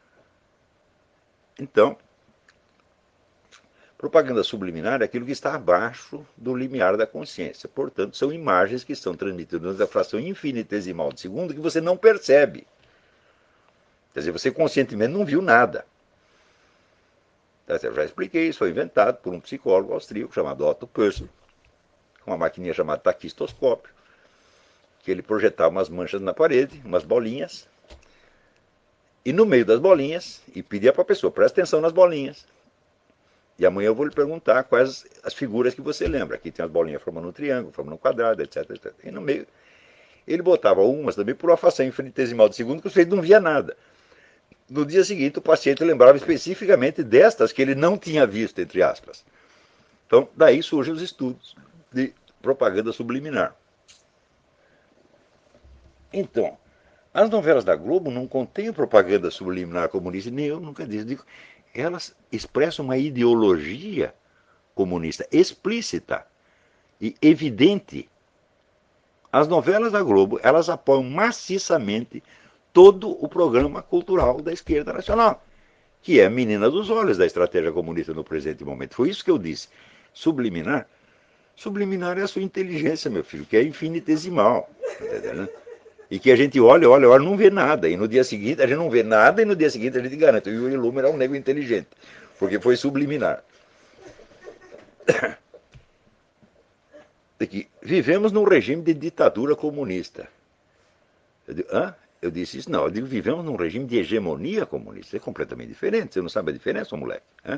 Então, propaganda subliminar é aquilo que está abaixo do limiar da consciência. Portanto, são imagens que estão transmitidas na fração infinitesimal de segundo que você não percebe. Quer dizer, você conscientemente não viu nada. Eu já expliquei isso, foi inventado por um psicólogo austríaco chamado Otto Pössl, com uma maquininha chamada taquistoscópio, que ele projetava umas manchas na parede, umas bolinhas, e no meio das bolinhas, e pedia para a pessoa, presta atenção nas bolinhas. E amanhã eu vou lhe perguntar quais as figuras que você lembra. Aqui tem as bolinhas formando um triângulo, formando um quadrado, etc, etcétera. E no meio, ele botava umas também por uma fração infinitesimal de segundo que o sujeito não via nada. No dia seguinte, o paciente lembrava especificamente destas que ele não tinha visto, entre aspas. Então, daí surgem os estudos de propaganda subliminar. Então, as novelas da Globo não contêm propaganda subliminar comunista, nem eu nunca disse. Digo, elas expressam uma ideologia comunista explícita e evidente. As novelas da Globo, elas apoiam maciçamente todo o programa cultural da esquerda nacional, que é a menina dos olhos da estratégia comunista no presente momento. Foi isso que eu disse. Subliminar? Subliminar é a sua inteligência, meu filho, que é infinitesimal. Entendeu? E que a gente olha, olha, olha, não vê nada. E no dia seguinte a gente não vê nada e no dia seguinte a gente garante. O Yuri Lumer é um nego inteligente, porque foi subliminar. Aqui, vivemos num regime de ditadura comunista. Eu digo, hã? Eu disse isso? Não, eu digo, vivemos num regime de hegemonia comunista. É completamente diferente. Você não sabe a diferença, moleque? Hã?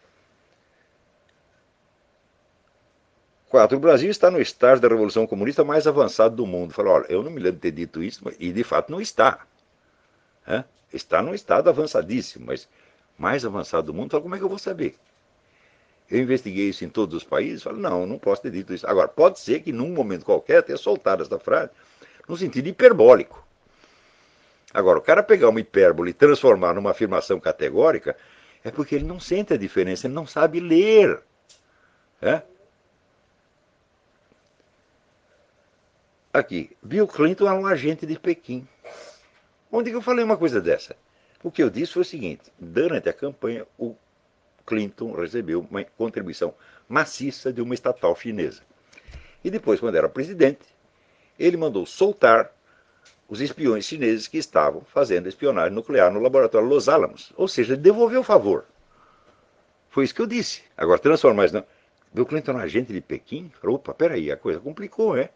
Quatro, o Brasil está no estágio da Revolução Comunista mais avançado do mundo. Falei, olha, eu não me lembro de ter dito isso, e de fato não está. Hã? Está num estado avançadíssimo, mas mais avançado do mundo, falei, como é que eu vou saber? Eu investiguei isso em todos os países, falei, não, não posso ter dito isso. Agora, pode ser que num momento qualquer tenha soltado essa frase no sentido hiperbólico. Agora, o cara pegar uma hipérbole e transformar numa afirmação categórica é porque ele não sente a diferença, ele não sabe ler. É? Aqui, Bill Clinton é um agente de Pequim. Onde que eu falei uma coisa dessa? O que eu disse foi o seguinte: durante a campanha, o Clinton recebeu uma contribuição maciça de uma estatal chinesa. E depois, quando era presidente, ele mandou soltar os espiões chineses que estavam fazendo espionagem nuclear no laboratório Los Alamos. Ou seja, devolveu o favor. Foi isso que eu disse. Agora, transformar isso. Não. Bill Clinton é um agente de Pequim? Opa, peraí, a coisa complicou, é?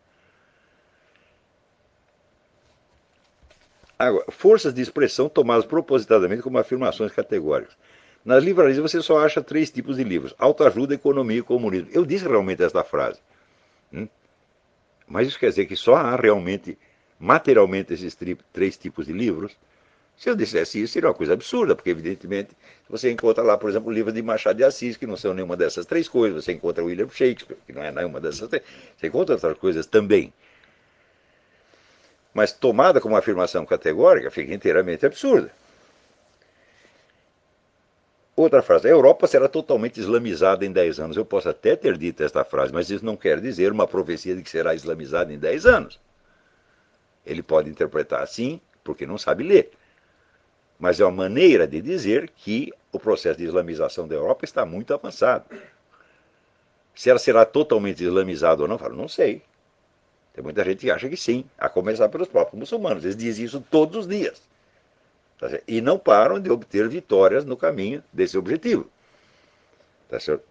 Agora, forças de expressão tomadas propositadamente como afirmações categóricas. Nas livrarias você só acha três tipos de livros: autoajuda, economia e comunismo. Eu disse realmente esta frase. Hum? Mas isso quer dizer que só há realmente, materialmente, esses três tipos de livros? Se eu dissesse isso, seria uma coisa absurda, porque, evidentemente, você encontra lá, por exemplo, livros de Machado de Assis, que não são nenhuma dessas três coisas. Você encontra William Shakespeare, que não é nenhuma dessas três. Você encontra outras coisas também. Mas tomada como afirmação categórica, fica inteiramente absurda. Outra frase: a Europa será totalmente islamizada em dez anos. Eu posso até ter dito esta frase, mas isso não quer dizer uma profecia de que será islamizada em dez anos. Ele pode interpretar assim, porque não sabe ler. Mas é uma maneira de dizer que o processo de islamização da Europa está muito avançado. Se ela será totalmente islamizada ou não, eu falo, não sei. Tem muita gente que acha que sim, a começar pelos próprios muçulmanos. Eles dizem isso todos os dias. Tá, e não param de obter vitórias no caminho desse objetivo. Tá certo?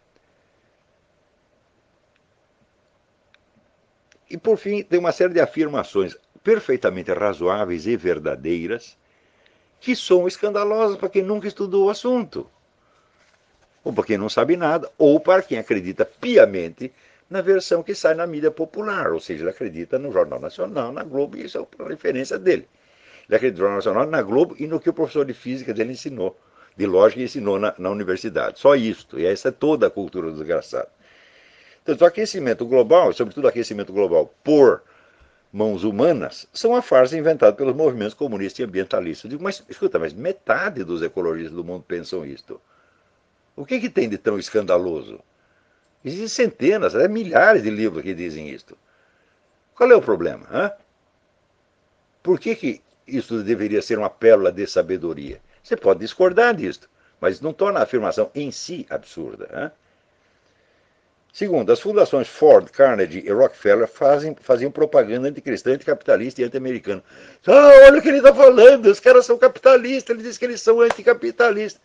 E, por fim, tem uma série de afirmações perfeitamente razoáveis e verdadeiras que são escandalosas para quem nunca estudou o assunto, ou para quem não sabe nada, ou para quem acredita piamente na versão que sai na mídia popular, ou seja, ele acredita no Jornal Nacional, na Globo, e isso é a referência dele. Ele acredita no Jornal Nacional, na Globo e no que o professor de física dele ensinou, de lógica, ensinou na, na universidade. Só isto, e essa é toda a cultura do desgraçado. Então, o aquecimento global, sobretudo o aquecimento global por mãos humanas, são uma farsa inventada pelos movimentos comunistas e ambientalistas. Eu digo, mas escuta, mas metade dos ecologistas do mundo pensam isto. O que, que tem de tão escandaloso? Existem centenas, até milhares de livros que dizem isto. Qual é o problema? Hã? Por que, que isso deveria ser uma pérola de sabedoria? Você pode discordar disto, mas não torna a afirmação em si absurda. Hã? Segundo, as fundações Ford, Carnegie e Rockefeller fazem, faziam propaganda anticristã, anticapitalista e anti-americana. Ah, olha o que ele está falando, os caras são capitalistas, ele diz que eles são anticapitalistas.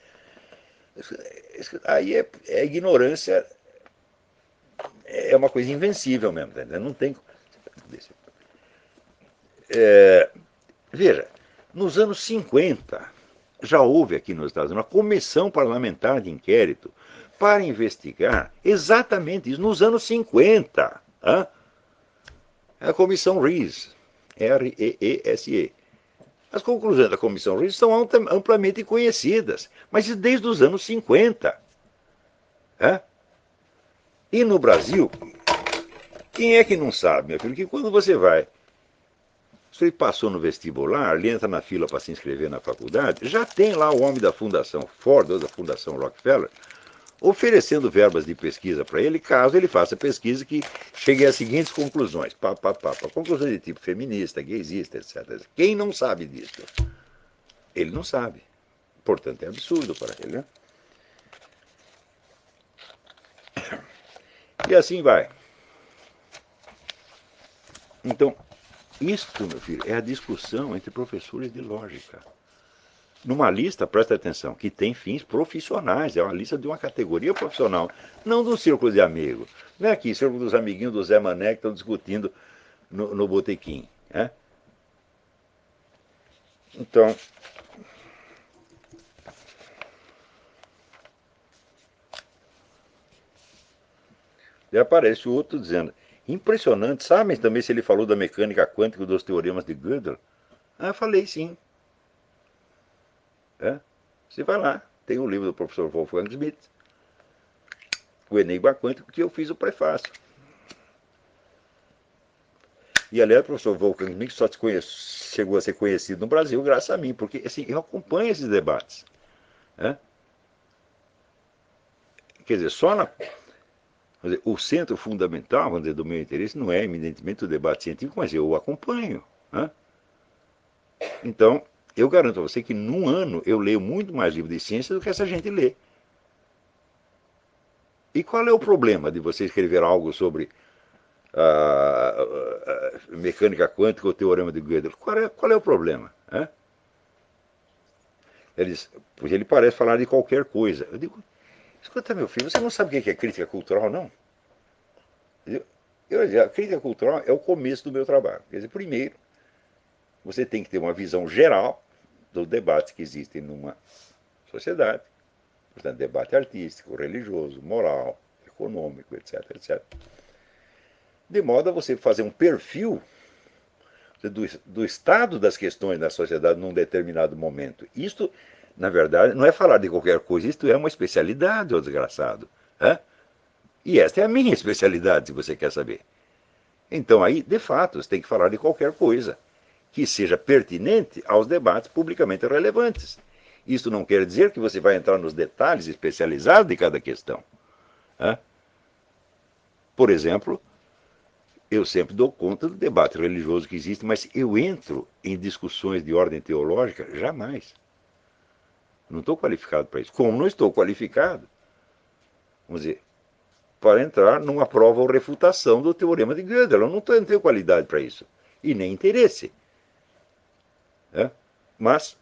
Aí é, é ignorância, é uma coisa invencível mesmo, entendeu? Não tem. É, veja, nos anos cinquenta, já houve aqui nos Estados Unidos uma comissão parlamentar de inquérito para investigar exatamente isso, nos anos cinquenta. Hein? A comissão Rees, R E E S E. As conclusões da comissão Rees são amplamente conhecidas, mas desde os anos cinquenta. Hein? E no Brasil, quem é que não sabe, meu filho, que quando você vai, você passou no vestibular, ele entra na fila para se inscrever na faculdade, já tem lá o homem da Fundação Ford ou da Fundação Rockefeller oferecendo verbas de pesquisa para ele, caso ele faça pesquisa que chegue às seguintes conclusões. Pá, pá, pá, pá. Conclusões de tipo feminista, gaysista, etcétera. Quem não sabe disso? Ele não sabe. Portanto, é absurdo para ele, né? E assim vai. Então, isto, meu filho, é a discussão entre professores de lógica. Numa lista, presta atenção, que tem fins profissionais, é uma lista de uma categoria profissional, não de um círculo de amigos. Não é aqui, círculo dos amiguinhos do Zé Mané que estão discutindo no, no botequim. Né? Então, e aparece o outro dizendo, impressionante, sabem também se ele falou da mecânica quântica dos teoremas de Gödel? Ah, falei sim. É? Você vai lá, tem um livro do professor Wolfgang Schmidt, o Enigma Quântico, que eu fiz o prefácio. E aliás, o professor Wolfgang Schmidt só conhece, chegou a ser conhecido no Brasil graças a mim, porque assim, eu acompanho esses debates. É? Quer dizer, só na. Dizer, o centro fundamental, vamos dizer, do meu interesse não é eminentemente o debate científico, mas eu o acompanho. Né? Então, Eu garanto a você que num ano eu leio muito mais livro de ciência do que essa gente lê. E qual é o problema de você escrever algo sobre a, a, a mecânica quântica ou o teorema de Gödel? Qual é, qual é o problema? Hein? Eles, pois ele parece falar de qualquer coisa. Eu digo, escuta, meu filho, você não sabe o que é crítica cultural, não? Eu, eu, a crítica cultural é o começo do meu trabalho. Quer dizer, primeiro, você tem que ter uma visão geral dos debates que existem numa sociedade. Portanto, debate artístico, religioso, moral, econômico, etc, etcétera. De modo a você fazer um perfil do, do estado das questões da sociedade num determinado momento. Isto, na verdade, não é falar de qualquer coisa, isto é uma especialidade, ô desgraçado. Hã? E esta é a minha especialidade, se você quer saber. Então aí, de fato, você tem que falar de qualquer coisa que seja pertinente aos debates publicamente relevantes. Isso não quer dizer que você vai entrar nos detalhes especializados de cada questão. Hã? Por exemplo, eu sempre dou conta do debate religioso que existe, mas eu entro em discussões de ordem teológica? Jamais. Não estou qualificado para isso. Como não estou qualificado, vamos dizer, para entrar numa prova ou refutação do teorema de Gödel. Eu não tenho qualidade para isso. E nem interesse. É? Mas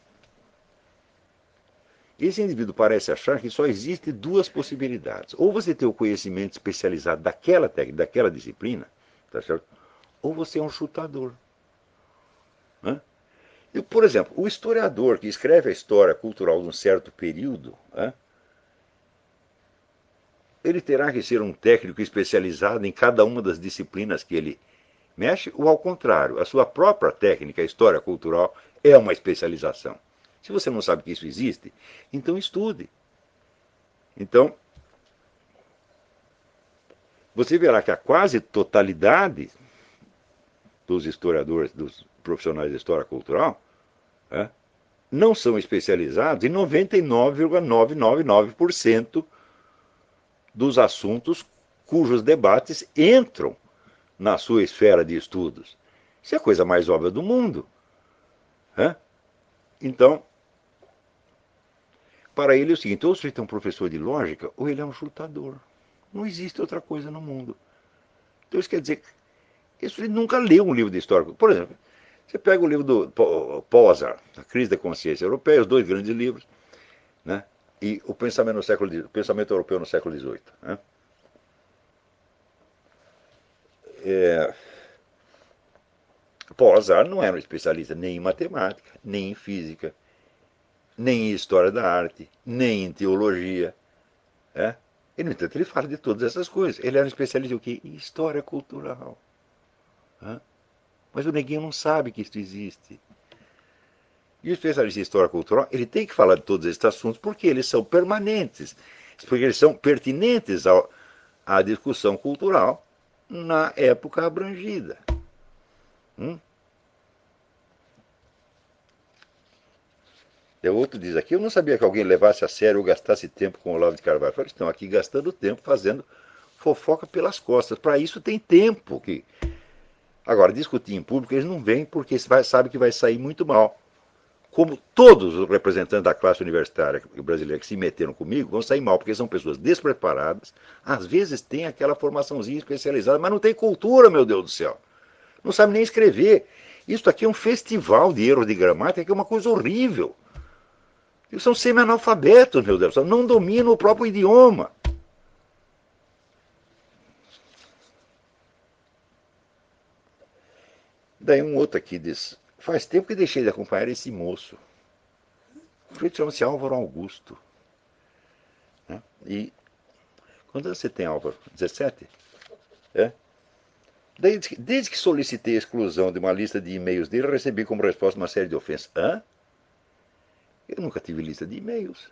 esse indivíduo parece achar que só existe duas possibilidades. Ou você tem o conhecimento especializado daquela técnica, daquela disciplina, tá certo? Ou você é um chutador. Né? E, por exemplo, o historiador que escreve a história cultural de um certo período, né, ele terá que ser um técnico especializado em cada uma das disciplinas que ele mexe, ou ao contrário, a sua própria técnica, a história cultural, é uma especialização. Se você não sabe que isso existe, então estude. Então, você verá que a quase totalidade dos historiadores, dos profissionais de história cultural, é, não são especializados em noventa e nove vírgula novecentos e noventa e nove por cento dos assuntos cujos debates entram na sua esfera de estudos. Isso é a coisa mais óbvia do mundo. É? Então, para ele é o seguinte, ou você é um professor de lógica, ou ele é um chutador. Não existe outra coisa no mundo. Então isso quer dizer que isso ele nunca leu um livro de história. Por exemplo, você pega o livro do Pozar, A Crise da Consciência Europeia, os dois grandes livros, né? E o pensamento, no século, o pensamento europeu no século dezoito. Né? É, Pozar não era um especialista nem em matemática, nem em física, nem em história da arte, nem em teologia. É? E, no entanto, ele fala de todas essas coisas. Ele era um especialista em o quê? Em história cultural. É? Mas o neguinho não sabe que isso existe. E o especialista em história cultural, ele tem que falar de todos esses assuntos porque eles são permanentes, porque eles são pertinentes ao, à discussão cultural na época abrangida. Hum? E o outro diz aqui, eu não sabia que alguém levasse a sério ou gastasse tempo com o Olavo de Carvalho. Eu falei, estão aqui gastando tempo fazendo fofoca pelas costas. Para isso tem tempo. Que... Agora, discutir em público eles não vêm porque sabe que vai sair muito mal. Como todos os representantes da classe universitária brasileira que se meteram comigo vão sair mal, porque são pessoas despreparadas, às vezes têm aquela formaçãozinha especializada, mas não tem cultura, meu Deus do céu. Não sabe nem escrever. Isso aqui é um festival de erros de gramática, que é uma coisa horrível. Eles são semi-analfabetos, meu Deus do céu, não dominam o próprio idioma. Daí um outro aqui diz, faz tempo que deixei de acompanhar esse moço. Ele chama-se Álvaro Augusto. Né? E quantos anos você tem, Álvaro? dezessete? É? Desde, desde que solicitei a exclusão de uma lista de e-mails dele, recebi como resposta uma série de ofensas. Hã? Eu nunca tive lista de e-mails.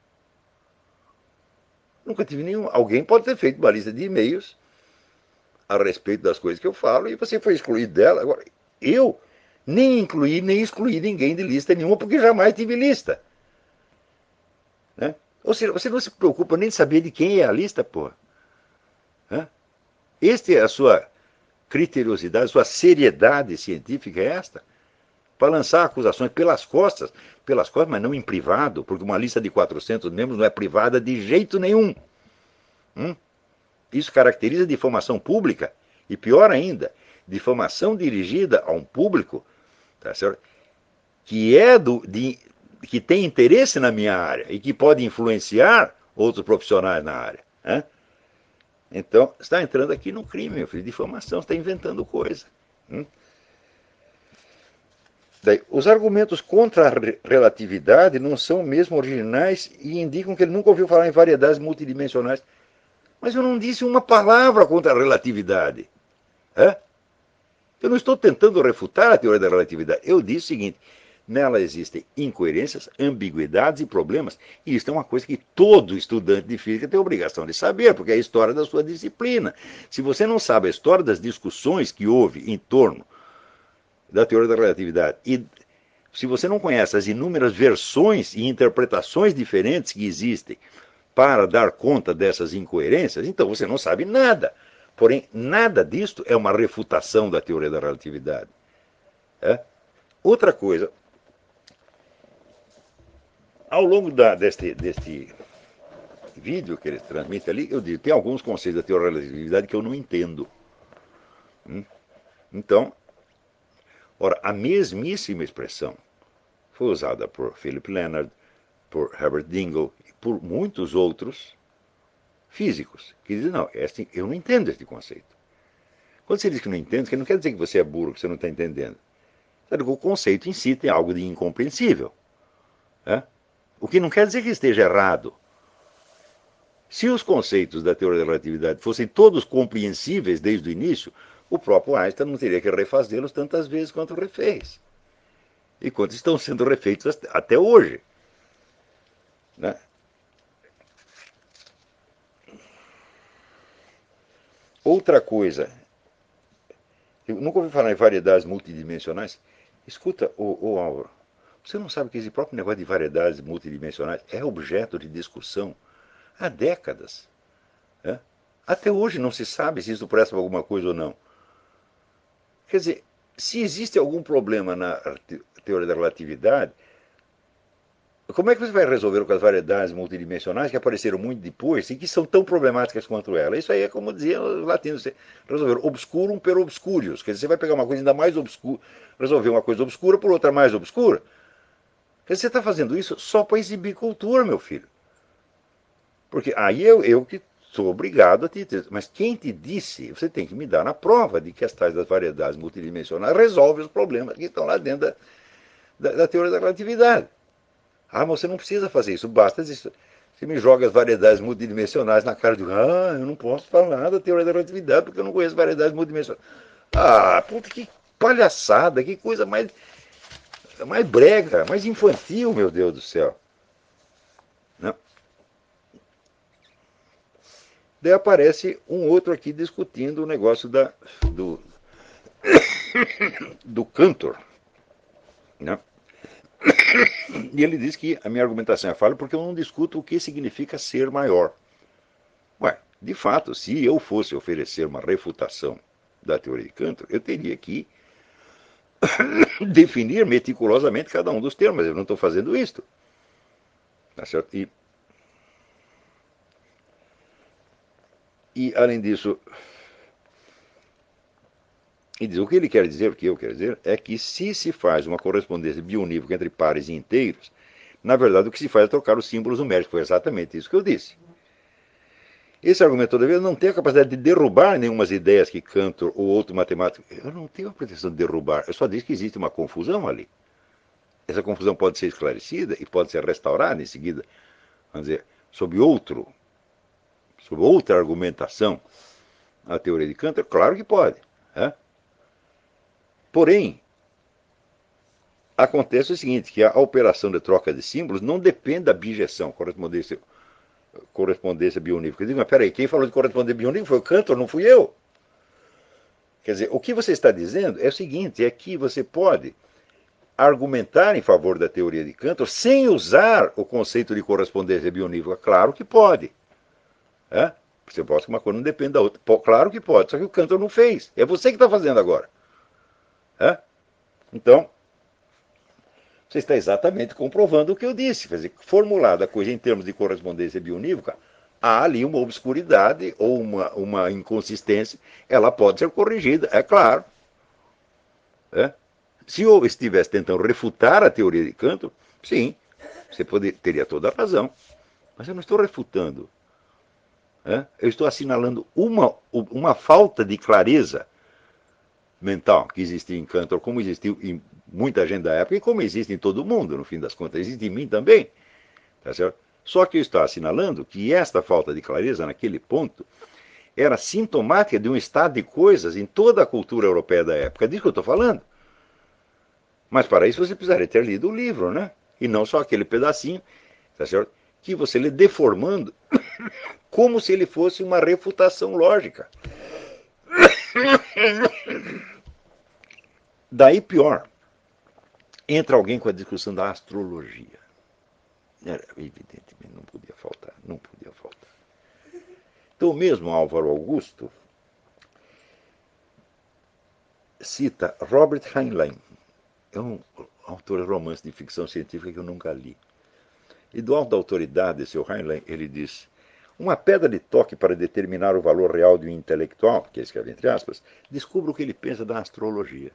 Nunca tive nenhum. Alguém pode ter feito uma lista de e-mails a respeito das coisas que eu falo e você foi excluído dela. Agora, eu nem incluí nem excluí ninguém de lista nenhuma porque jamais tive lista. Né? Ou seja, você não se preocupa nem de saber de quem é a lista, pô. Né? Esta é a sua criteriosidade, a sua seriedade científica é esta. para lançar acusações pelas costas, pelas costas, mas não em privado, porque uma lista de quatrocentos membros não é privada de jeito nenhum. Hum? Isso caracteriza difamação pública, e pior ainda, difamação dirigida a um público, tá certo? Que é do, de, que tem interesse na minha área e que pode influenciar outros profissionais na área. Né? Então, você está entrando aqui no crime, meu filho, difamação, você está inventando coisa. Hum? Daí, os argumentos contra a relatividade não são mesmo originais e indicam que ele nunca ouviu falar em variedades multidimensionais. Mas eu não disse uma palavra contra a relatividade. É? Eu não estou tentando refutar a teoria da relatividade. Eu disse o seguinte: nela existem incoerências, ambiguidades e problemas. E isso é uma coisa que todo estudante de física tem a obrigação de saber, porque é a história da sua disciplina. Se você não sabe a história das discussões que houve em torno da teoria da relatividade, e se você não conhece as inúmeras versões e interpretações diferentes que existem para dar conta dessas incoerências, então você não sabe nada. Porém, nada disto é uma refutação da teoria da relatividade. É? Outra coisa, ao longo da, deste, deste vídeo que eles transmitem ali, eu digo, tem alguns conceitos da teoria da relatividade que eu não entendo. Hum? Então, ora, a mesmíssima expressão foi usada por Philip Leonard, por Herbert Dingle e por muitos outros físicos que dizem, não, este, eu não entendo este conceito. Quando você diz que não entende, não quer dizer que você é burro, que você não está entendendo. O conceito em si tem algo de incompreensível. É? O que não quer dizer que esteja errado. Se os conceitos da teoria da relatividade fossem todos compreensíveis desde o início, o próprio Einstein não teria que refazê-los tantas vezes quanto refez. E quanto estão sendo refeitos até hoje. Né? Outra coisa, eu nunca ouvi falar em variedades multidimensionais. Escuta, ô, ô Álvaro, você não sabe que esse próprio negócio de variedades multidimensionais é objeto de discussão há décadas. Né? Até hoje não se sabe se isso presta para alguma coisa ou não. Quer dizer, se existe algum problema na teoria da relatividade, como é que você vai resolver com as variedades multidimensionais que apareceram muito depois e que são tão problemáticas quanto ela? Isso aí é como dizia os latinos, você resolver obscurum per obscurius. Quer dizer, você vai pegar uma coisa ainda mais obscura, resolver uma coisa obscura por outra mais obscura. Quer dizer, você está fazendo isso só para exibir cultura, meu filho. Porque aí eu, eu que sou obrigado a te dizer, mas quem te disse, você tem que me dar na prova de que as tais das variedades multidimensionais resolvem os problemas que estão lá dentro da, da, da teoria da relatividade. Ah, mas você não precisa fazer isso, basta dizer. Você me joga as variedades multidimensionais na cara de, ah, eu não posso falar da teoria da relatividade porque eu não conheço variedades multidimensionais. Ah, puta, que palhaçada, que coisa mais, mais brega, mais infantil, meu Deus do céu. Não. Daí aparece um outro aqui discutindo o negócio da, do, do Cantor. Né? E ele diz que a minha argumentação é falha porque eu não discuto o que significa ser maior. Ué, de fato, se eu fosse oferecer uma refutação da teoria de Cantor, eu teria que definir meticulosamente cada um dos termos, mas eu não estou fazendo isso. Tá certo? E, e, além disso, e diz, o que ele quer dizer, o que eu quero dizer, é que se se faz uma correspondência bionívoca entre pares e inteiros, na verdade o que se faz é trocar os símbolos numéricos. Foi exatamente isso que eu disse. Esse argumento, todavia, não tem a capacidade de derrubar nenhumas ideias que Cantor ou outro matemático... Eu não tenho a pretensão de derrubar, eu só disse que existe uma confusão ali. Essa confusão pode ser esclarecida e pode ser restaurada em seguida, vamos dizer, sob outro, sob outra argumentação, a teoria de Cantor, claro que pode. É? Porém, acontece o seguinte, que a operação de troca de símbolos não depende da bijeção, correspondência, correspondência bionívoca. Eu digo, mas peraí, quem falou de correspondência bionívoca foi o Cantor, não fui eu. Quer dizer, o que você está dizendo é o seguinte, é que você pode argumentar em favor da teoria de Cantor sem usar o conceito de correspondência bionívoca. Claro que pode. É? Você pode que uma coisa não depende da outra. Claro que pode, só que o Cantor não fez. É você que está fazendo agora. É? Então, você está exatamente comprovando o que eu disse. Quer dizer, formulada a coisa em termos de correspondência bionívoca, há ali uma obscuridade ou uma, uma inconsistência, ela pode ser corrigida, é claro. É? Se eu estivesse tentando refutar a teoria de Cantor, sim, você poder, teria toda a razão. Mas eu não estou refutando. É? Eu estou assinalando uma, uma falta de clareza mental que existia em Cantor, como existiu em muita gente da época e como existe em todo mundo, no fim das contas, existe em mim também. Tá certo? Só que eu estou assinalando que esta falta de clareza naquele ponto era sintomática de um estado de coisas em toda a cultura europeia da época. É disso que eu estou falando. Mas para isso você precisaria ter lido o livro, né? E não só aquele pedacinho, tá certo? Que você lê deformando como se ele fosse uma refutação lógica. Daí pior, entra alguém com a discussão da astrologia. Era, evidentemente não podia faltar, não podia faltar. Então mesmo Álvaro Augusto cita Robert Heinlein, é um autor de romance de ficção científica que eu nunca li. E do alto da autoridade desse Heinlein, ele diz: uma pedra de toque para determinar o valor real de um intelectual, que ele escreve entre aspas, descubra o que ele pensa da astrologia.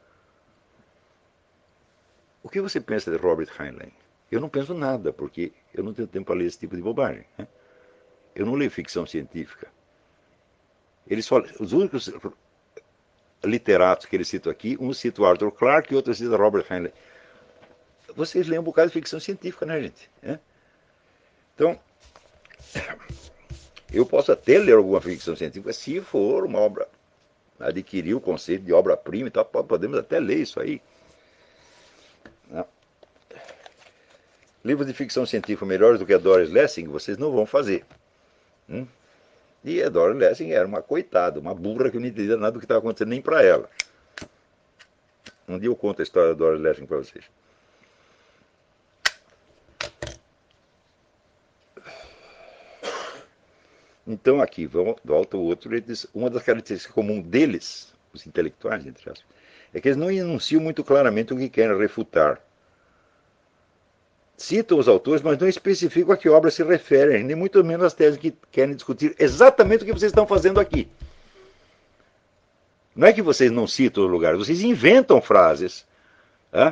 O que você pensa de Robert Heinlein? Eu não penso nada, porque eu não tenho tempo para ler esse tipo de bobagem. Né? Eu não leio ficção científica. Ele só, os únicos literatos que ele cita aqui, um cita o Arthur Clarke e outro cita Robert Heinlein. Vocês leem um bocado de ficção científica, né, gente? É? Então, eu posso até ler alguma ficção científica se for uma obra, adquirir o conceito de obra-prima e tal, podemos até ler isso aí. Não. Livros de ficção científica melhores do que a Doris Lessing, vocês não vão fazer. Hum? E a Doris Lessing era uma coitada, uma burra que não entendia nada do que estava acontecendo nem para ela. Um dia eu conto a história da Doris Lessing para vocês. Então aqui, volta o outro, ele diz, uma das características comuns deles, os intelectuais, entre aspas, é que eles não enunciam muito claramente o que querem refutar. Citam os autores, mas não especificam a que obra se referem, nem muito menos as teses que querem discutir exatamente o que vocês estão fazendo aqui. Não é que vocês não citam os lugares, vocês inventam frases é?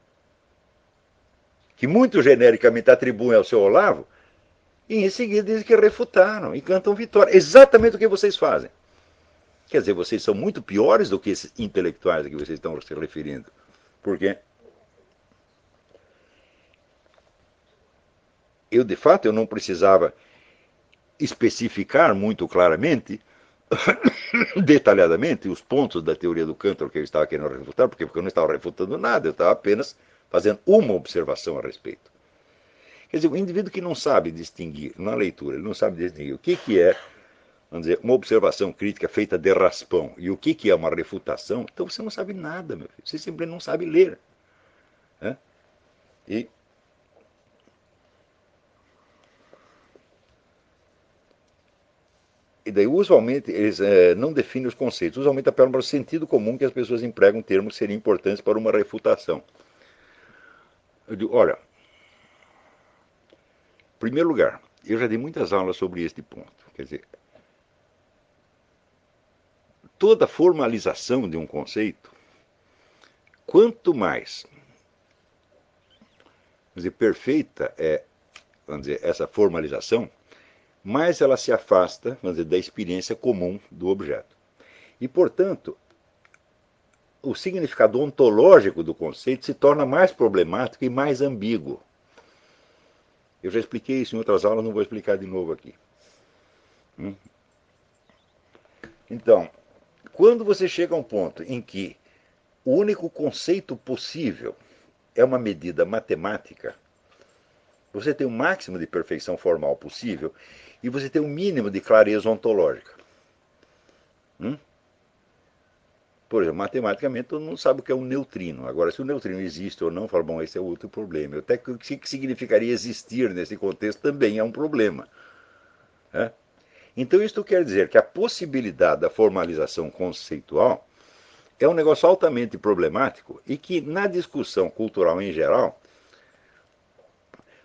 que muito genericamente atribuem ao seu Olavo, e em seguida dizem que refutaram e cantam vitória. Exatamente o que vocês fazem. Quer dizer, vocês são muito piores do que esses intelectuais a que vocês estão se referindo. Por quê? Eu, de fato, eu não precisava especificar muito claramente, detalhadamente, os pontos da teoria do Cantor que eu estava querendo refutar, porque eu não estava refutando nada, eu estava apenas fazendo uma observação a respeito. Quer dizer, o indivíduo que não sabe distinguir, na leitura, ele não sabe distinguir o que, que é, vamos dizer, uma observação crítica feita de raspão e o que, que é uma refutação, então você não sabe nada, meu filho. Você simplesmente não sabe ler. Né? E E daí, usualmente, eles é, não definem os conceitos. Usualmente apelam para o sentido comum que as pessoas empregam termos que seriam importantes para uma refutação. Eu digo, olha, em primeiro lugar, eu já dei muitas aulas sobre este ponto. Quer dizer, toda formalização de um conceito, quanto mais vamos dizer, perfeita é vamos dizer, essa formalização, mais ela se afasta vamos dizer, da experiência comum do objeto. E, portanto, o significado ontológico do conceito se torna mais problemático e mais ambíguo. Eu já expliquei isso em outras aulas, não vou explicar de novo aqui. Hum? Então, quando você chega a um ponto em que o único conceito possível é uma medida matemática, você tem o máximo de perfeição formal possível e você tem o mínimo de clareza ontológica. Hum? Por exemplo, matematicamente todo mundo sabe o que é um neutrino. Agora, se o neutrino existe ou não, fala, bom, esse é outro problema. Até o que significaria existir nesse contexto também é um problema. É? Então, isto quer dizer que a possibilidade da formalização conceitual é um negócio altamente problemático e que, na discussão cultural em geral,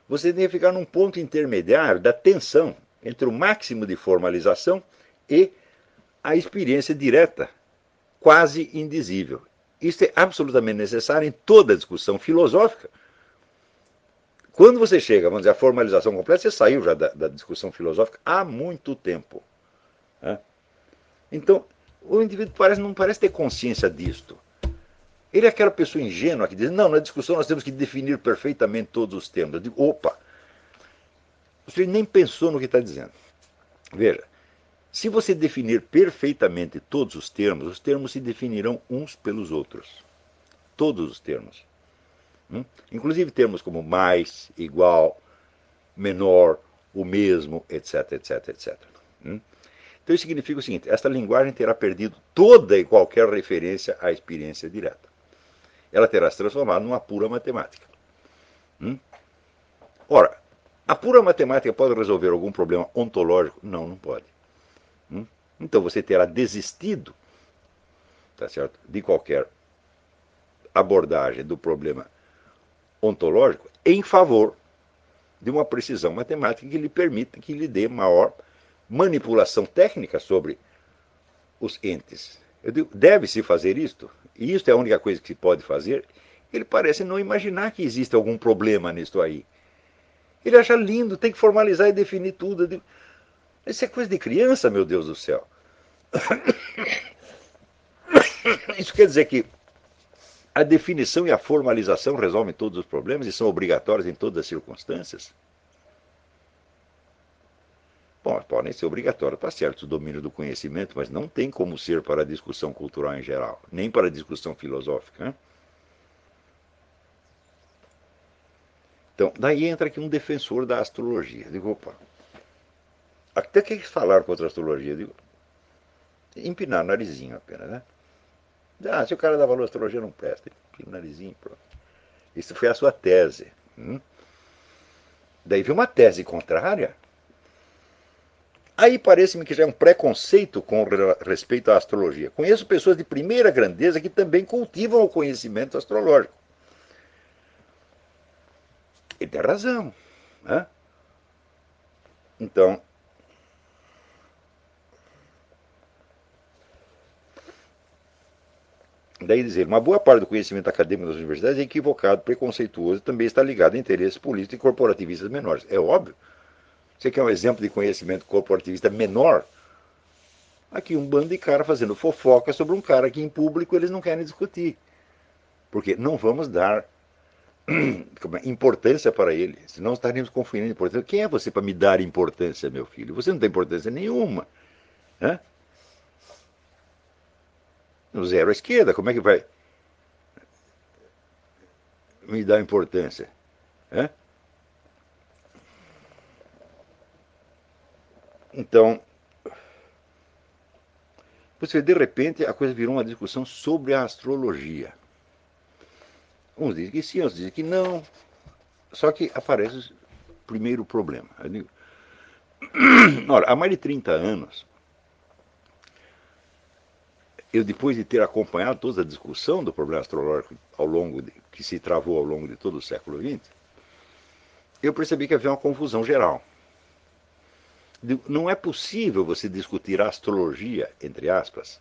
você tem que ficar num ponto intermediário da tensão entre o máximo de formalização e a experiência direta, quase indizível. Isso é absolutamente necessário em toda a discussão filosófica. Quando você chega, vamos dizer, à formalização completa, você saiu já da, da discussão filosófica há muito tempo. Né? Então, o indivíduo parece, não parece ter consciência disto. Ele é aquela pessoa ingênua que diz, não, na discussão nós temos que definir perfeitamente todos os termos. Eu digo, opa, você nem pensou no que está dizendo. Veja, se você definir perfeitamente todos os termos, os termos se definirão uns pelos outros. Todos os termos. Hum? Inclusive termos como mais, igual, menor, o mesmo, etc, etc, etcétera. Hum? Então isso significa o seguinte, esta linguagem terá perdido toda e qualquer referência à experiência direta. Ela terá se transformado numa pura matemática. Hum? Ora, a pura matemática pode resolver algum problema ontológico? Não, não pode. Hum? Então você terá desistido, tá certo, de qualquer abordagem do problema ontológico em favor de uma precisão matemática que lhe permita, que lhe dê maior manipulação técnica sobre os entes. Eu digo, deve-se fazer isto, e isto é a única coisa que se pode fazer. Ele parece não imaginar que existe algum problema nisto aí. Ele acha lindo, tem que formalizar e definir tudo. Eu digo, isso é coisa de criança, meu Deus do céu. Isso quer dizer que a definição e a formalização resolvem todos os problemas e são obrigatórias em todas as circunstâncias? Bom, podem ser obrigatórias para certos domínios do conhecimento, mas não tem como ser para a discussão cultural em geral, nem para a discussão filosófica. Né? Então, daí entra aqui um defensor da astrologia. Eu digo, opa, até que eles falaram contra a astrologia? Eu digo, empinar o narizinho apenas, né? Ah, se o cara dá valor à astrologia, não presta. Empina o narizinho, pronto. Isso foi a sua tese. Hum? Daí veio uma tese contrária. Aí parece-me que já é um preconceito com respeito à astrologia. Conheço pessoas de primeira grandeza que também cultivam o conhecimento astrológico. Ele tem razão. Né? Então, daí dizer, uma boa parte do conhecimento acadêmico das universidades é equivocado, preconceituoso e também está ligado a interesses políticos e corporativistas menores. É óbvio. Você quer um exemplo de conhecimento corporativista menor? Aqui um bando de cara fazendo fofoca sobre um cara que em público eles não querem discutir. Porque não vamos dar importância para ele, senão estaríamos confundindo importância. Quem é você para me dar importância, meu filho? Você não tem importância nenhuma. Né? No zero à esquerda, como é que vai me dar importância? Né? Então, você de repente a coisa virou uma discussão sobre a astrologia. Uns dizem que sim, outros dizem que não. Só que aparece o primeiro problema. Eu digo, olha, há mais de trinta anos, eu depois de ter acompanhado toda a discussão do problema astrológico ao longo de, que se travou ao longo de todo o século vinte, eu percebi que havia uma confusão geral. Não é possível você discutir astrologia, entre aspas,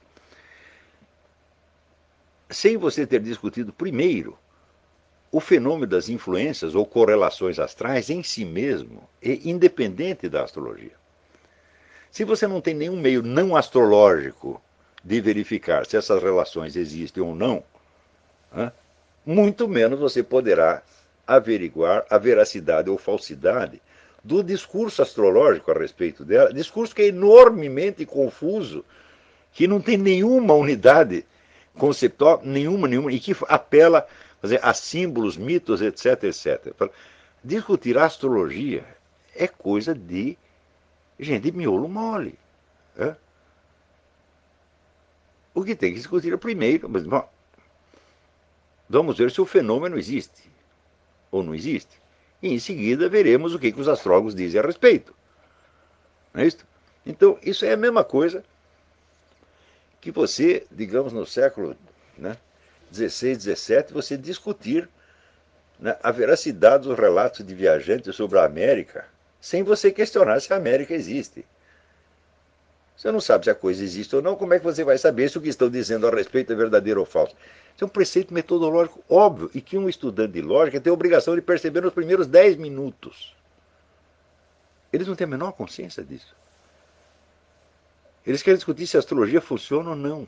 sem você ter discutido primeiro o fenômeno das influências ou correlações astrais em si mesmo e independente da astrologia. Se você não tem nenhum meio não astrológico de verificar se essas relações existem ou não, né, muito menos você poderá averiguar a veracidade ou falsidade do discurso astrológico a respeito dela, discurso que é enormemente confuso, que não tem nenhuma unidade conceptual, nenhuma, nenhuma, e que apela dizer, a símbolos, mitos, etc, etcétera. Discutir astrologia é coisa de gente de miolo mole. Né? O que tem que discutir é primeiro, mas, bom, vamos ver se o fenômeno existe ou não existe. E em seguida veremos o que, que os astrólogos dizem a respeito. Não é isso? Então, isso é a mesma coisa que você, digamos, no século né, dezesseis, dezessete, você discutir né, a veracidade dos relatos de viajantes sobre a América, sem você questionar se a América existe. Você não sabe se a coisa existe ou não, como é que você vai saber se o que estão dizendo a respeito é verdadeiro ou falso? Isso é um preceito metodológico óbvio e que um estudante de lógica tem a obrigação de perceber nos primeiros dez minutos. Eles não têm a menor consciência disso. Eles querem discutir se a astrologia funciona ou não.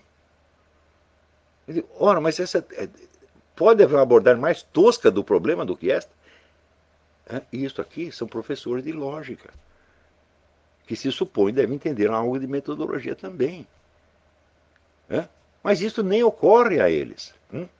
Ora, mas essa, pode haver uma abordagem mais tosca do problema do que esta? E isso aqui são professores de lógica, que se supõe devem entender algo de metodologia também. Mas isso nem ocorre a eles.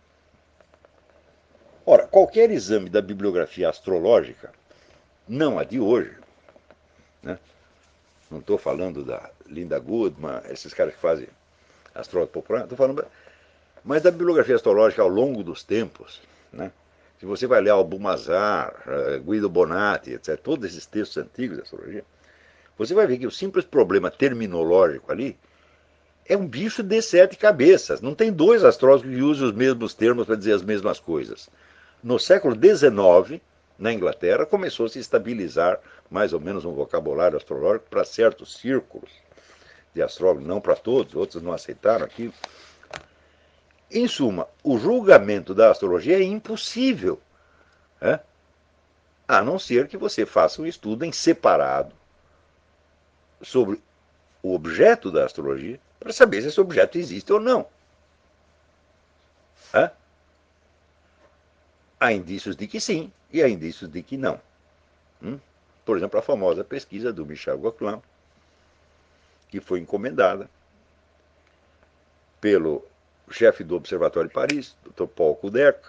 Ora, qualquer exame da bibliografia astrológica, não a de hoje, né? Não estou falando da Linda Goodman, esses caras que fazem astrólogo popular, estou falando, mas da bibliografia astrológica ao longo dos tempos, né? Se você vai ler Albumazar, Guido Bonatti, etcétera, todos esses textos antigos da astrologia, você vai ver que o simples problema terminológico ali é um bicho de sete cabeças. Não tem dois astrólogos que usem os mesmos termos para dizer as mesmas coisas. No século dezenove, na Inglaterra, começou a se estabilizar mais ou menos um vocabulário astrológico para certos círculos de astrólogos, não para todos, outros não aceitaram aquilo. Em suma, o julgamento da astrologia é impossível, né? A não ser que você faça um estudo em separado sobre o objeto da astrologia para saber se esse objeto existe ou não. Hã? Há indícios de que sim e há indícios de que não. Hum? Por exemplo, a famosa pesquisa do Michel Gauquelin, que foi encomendada pelo chefe do Observatório de Paris, doutor Paul Kuderk,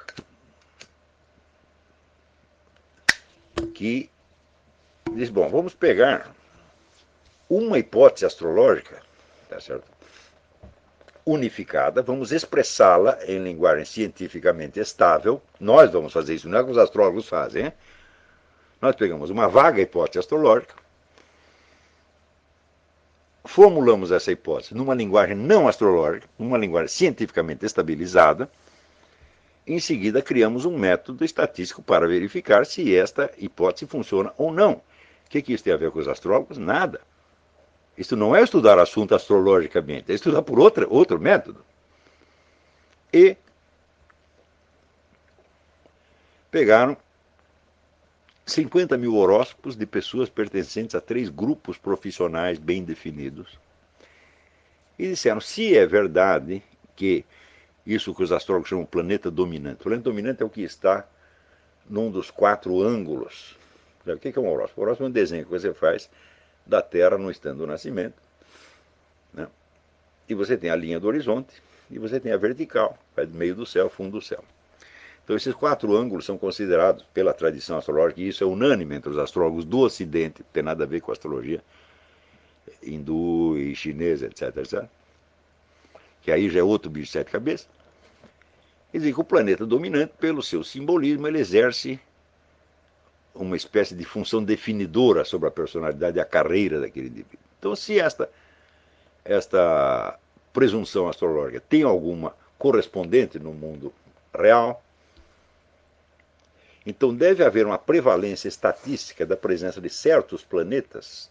que diz, bom, vamos pegar uma hipótese astrológica, tá certo? Unificada, vamos expressá-la em linguagem cientificamente estável. Nós vamos fazer isso, não é o que os astrólogos fazem, hein? Nós pegamos uma vaga hipótese astrológica, formulamos essa hipótese numa linguagem não astrológica, numa linguagem cientificamente estabilizada. Em seguida, criamos um método estatístico para verificar se esta hipótese funciona ou não. O que, que isso tem a ver com os astrólogos? Nada. Isso não é estudar assunto astrologicamente, é estudar por outra, outro método. E pegaram cinquenta mil horóscopos de pessoas pertencentes a três grupos profissionais bem definidos. E disseram, se é verdade que isso que os astrólogos chamam de planeta dominante. O planeta dominante é o que está num dos quatro ângulos. O que é um horóscopo? O horóscopo é um desenho que você faz da Terra no instante do nascimento, né? E você tem a linha do horizonte e você tem a vertical, vai do meio do céu, fundo do céu. Então esses quatro ângulos são considerados pela tradição astrológica, e isso é unânime entre os astrólogos do Ocidente, não tem nada a ver com a astrologia hindu e chinesa, etc, etcétera. Que aí já é outro bicho de sete cabeças. Quer dizer que o planeta dominante, pelo seu simbolismo, ele exerce uma espécie de função definidora sobre a personalidade e a carreira daquele indivíduo. Então, se esta, esta presunção astrológica tem alguma correspondente no mundo real, então deve haver uma prevalência estatística da presença de certos planetas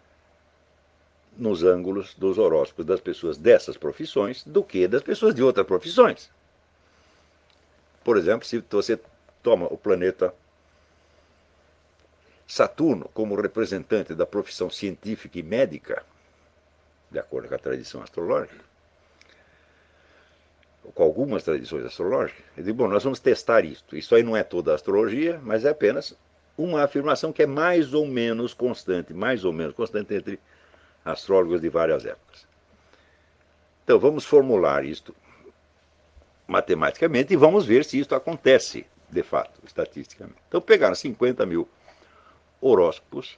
nos ângulos dos horóscopos das pessoas dessas profissões do que das pessoas de outras profissões. Por exemplo, se você toma o planeta Saturno como representante da profissão científica e médica, de acordo com a tradição astrológica, ou com algumas tradições astrológicas, eu digo, bom, nós vamos testar isto. Isso aí não é toda a astrologia, mas é apenas uma afirmação que é mais ou menos constante, mais ou menos constante entre astrólogos de várias épocas. Então vamos formular isto matematicamente e vamos ver se isto acontece, de fato, estatisticamente. Então pegaram cinquenta mil horóscopos,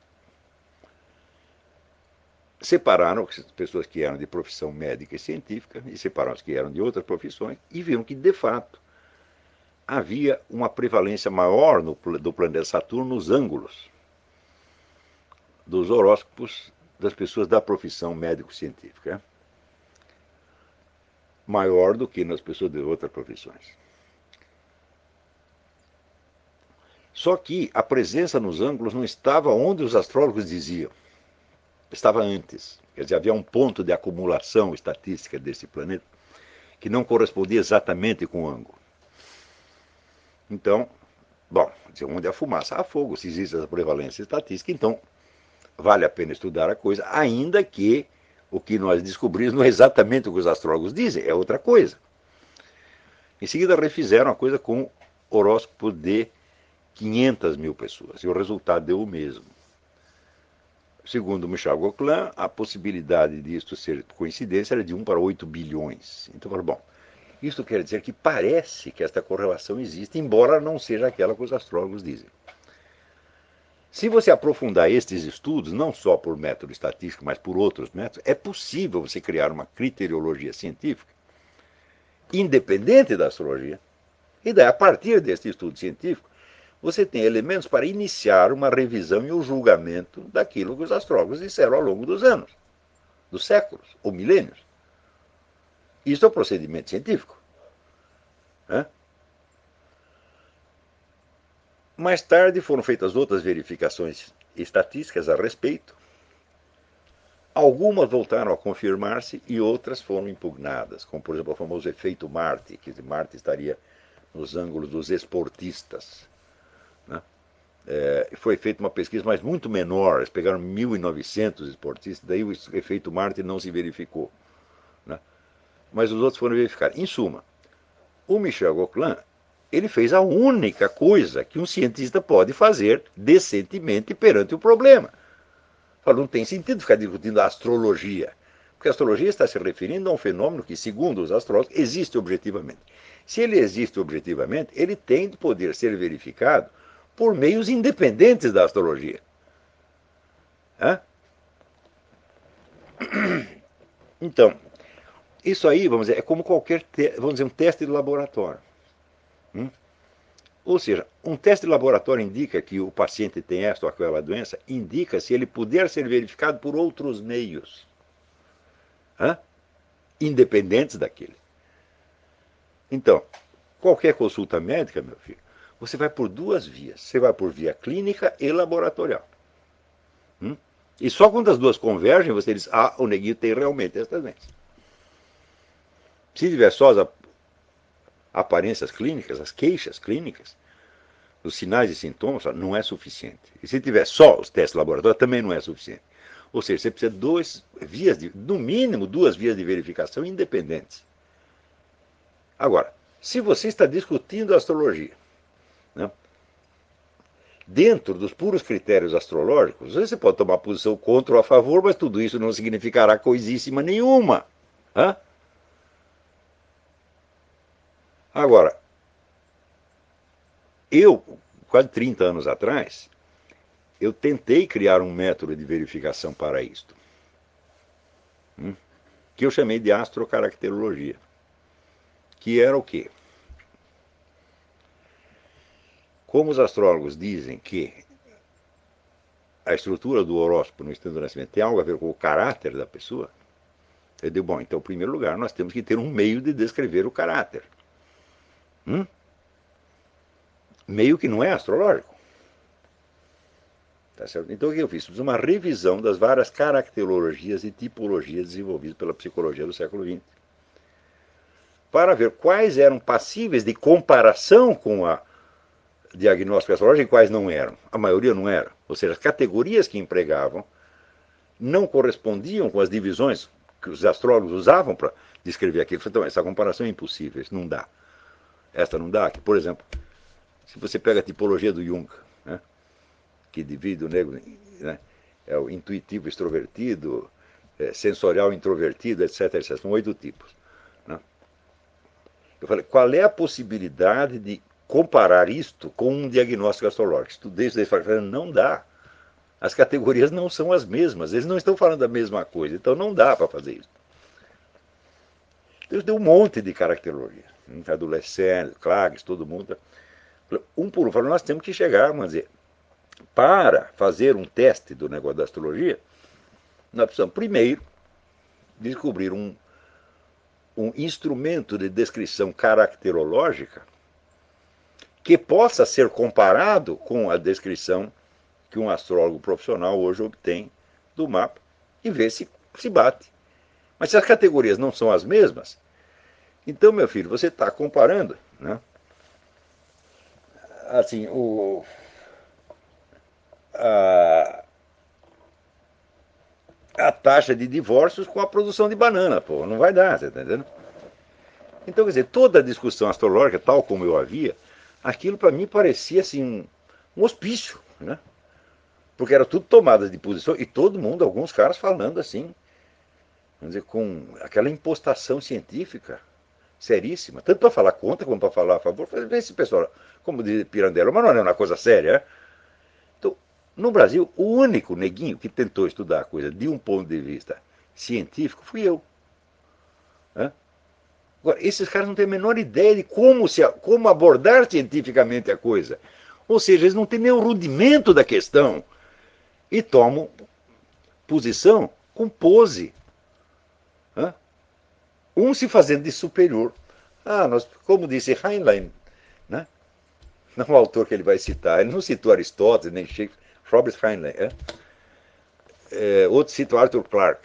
separaram as pessoas que eram de profissão médica e científica e separaram as que eram de outras profissões e viram que, de fato, havia uma prevalência maior no, do planeta Saturno nos ângulos dos horóscopos das pessoas da profissão médico-científica, maior do que nas pessoas de outras profissões. Só que a presença nos ângulos não estava onde os astrólogos diziam, estava antes. Quer dizer, havia um ponto de acumulação estatística desse planeta que não correspondia exatamente com o ângulo. Então, bom, onde há fumaça há fogo, se existe essa prevalência estatística, então vale a pena estudar a coisa, ainda que o que nós descobrimos não é exatamente o que os astrólogos dizem, é outra coisa. Em seguida, refizeram a coisa com horóscopo de quinhentas mil pessoas, e o resultado deu o mesmo. Segundo Michel Gauquelin, a possibilidade disto ser coincidência era de um para oito bilhões. Então, bom, isso quer dizer que parece que esta correlação existe, embora não seja aquela que os astrólogos dizem. Se você aprofundar estes estudos, não só por método estatístico, mas por outros métodos, é possível você criar uma criteriologia científica independente da astrologia. E daí, a partir deste estudo científico, você tem elementos para iniciar uma revisão e o um julgamento daquilo que os astrólogos disseram ao longo dos anos, dos séculos ou milênios. Isso é um procedimento científico. Né? Mais tarde foram feitas outras verificações estatísticas a respeito. Algumas voltaram a confirmar-se e outras foram impugnadas, como por exemplo o famoso efeito Marte, que Marte estaria nos ângulos dos esportistas. Né? É, foi feita uma pesquisa, mas muito menor, eles pegaram mil e novecentos esportistas, daí o efeito Marte não se verificou. Né? Mas os outros foram verificados. Em suma, o Michel Gauquelin, ele fez a única coisa que um cientista pode fazer decentemente perante o problema. Falou, não tem sentido ficar discutindo a astrologia, porque a astrologia está se referindo a um fenômeno que, segundo os astrólogos, existe objetivamente. Se ele existe objetivamente, ele tem de poder ser verificado por meios independentes da astrologia. Hã? Então, isso aí, vamos dizer, é como qualquer, vamos dizer, um teste de laboratório. Hum? Ou seja, um teste de laboratório indica que o paciente tem esta ou aquela doença, indica se ele puder ser verificado por outros meios, hã? independentes daquele. Então, qualquer consulta médica, meu filho, você vai por duas vias. Você vai por via clínica e laboratorial. Hum? E só quando as duas convergem, você diz, ah, o neguinho tem realmente esta doença. Se tiver só as aparências clínicas, as queixas clínicas, os sinais e sintomas, não é suficiente. E se tiver só os testes laboratórios, também não é suficiente. Ou seja, você precisa de duas vias, de, no mínimo duas vias de verificação independentes. Agora, se você está discutindo astrologia, né, dentro dos puros critérios astrológicos, você pode tomar posição contra ou a favor, mas tudo isso não significará coisíssima nenhuma. Hã? Agora, eu, quase trinta anos atrás, eu tentei criar um método de verificação para isto, hum, que eu chamei de astrocaracterologia, que era o quê? Como os astrólogos dizem que a estrutura do horóscopo no instante do nascimento tem algo a ver com o caráter da pessoa, eu digo, bom, então, em primeiro lugar, nós temos que ter um meio de descrever o caráter. Hum? Meio que não é astrológico. Tá certo? Então, o que eu fiz? Fiz uma revisão das várias caracterologias e tipologias desenvolvidas pela psicologia do século vinte, para ver quais eram passíveis de comparação com a diagnóstico astrológico e quais não eram. A maioria não era. Ou seja, as categorias que empregavam não correspondiam com as divisões que os astrólogos usavam para descrever aquilo. Então, essa comparação é impossível, isso não dá. Esta não dá. Por exemplo, se você pega a tipologia do Jung, né, que divide o negro, né, é o intuitivo extrovertido, é, sensorial introvertido, etc, etcétera. São oito tipos. Né? Eu falei, qual é a possibilidade de comparar isto com um diagnóstico astrológico? Estudei isso, daí falei, não dá. As categorias não são as mesmas, eles não estão falando da mesma coisa, então não dá para fazer isso. Deus deu um monte de caracterologia. A do Lessern, Klages, todo mundo. Um por um, falou, nós temos que chegar, vamos dizer, para fazer um teste do negócio da astrologia, nós precisamos primeiro descobrir um, um instrumento de descrição caracterológica que possa ser comparado com a descrição que um astrólogo profissional hoje obtém do mapa e ver se se bate. Mas se as categorias não são as mesmas, então, meu filho, você está comparando, né? Assim, o, a, a taxa de divórcios com a produção de banana, pô, não vai dar, você está entendendo? Então, quer dizer, toda a discussão astrológica, tal como eu havia, aquilo para mim parecia assim um, um hospício, né? Porque era tudo tomada de posição e todo mundo, alguns caras falando assim, vamos dizer, com aquela impostação científica seríssima, tanto para falar contra como para falar a favor. Esse pessoal, como diz Pirandello, mas não é uma coisa séria, né? Então, no Brasil, o único neguinho que tentou estudar a coisa de um ponto de vista científico fui eu. Né? Agora, esses caras não têm a menor ideia de como, se, como abordar cientificamente a coisa. Ou seja, eles não têm nem o rudimento da questão e tomam posição com pose. Né? Um se fazendo de superior. Ah, nós, como disse Heinlein, né? Não é o autor que ele vai citar, ele não citou Aristóteles, nem Shakespeare, Robert Heinlein. É? É, outro cita Arthur Clarke.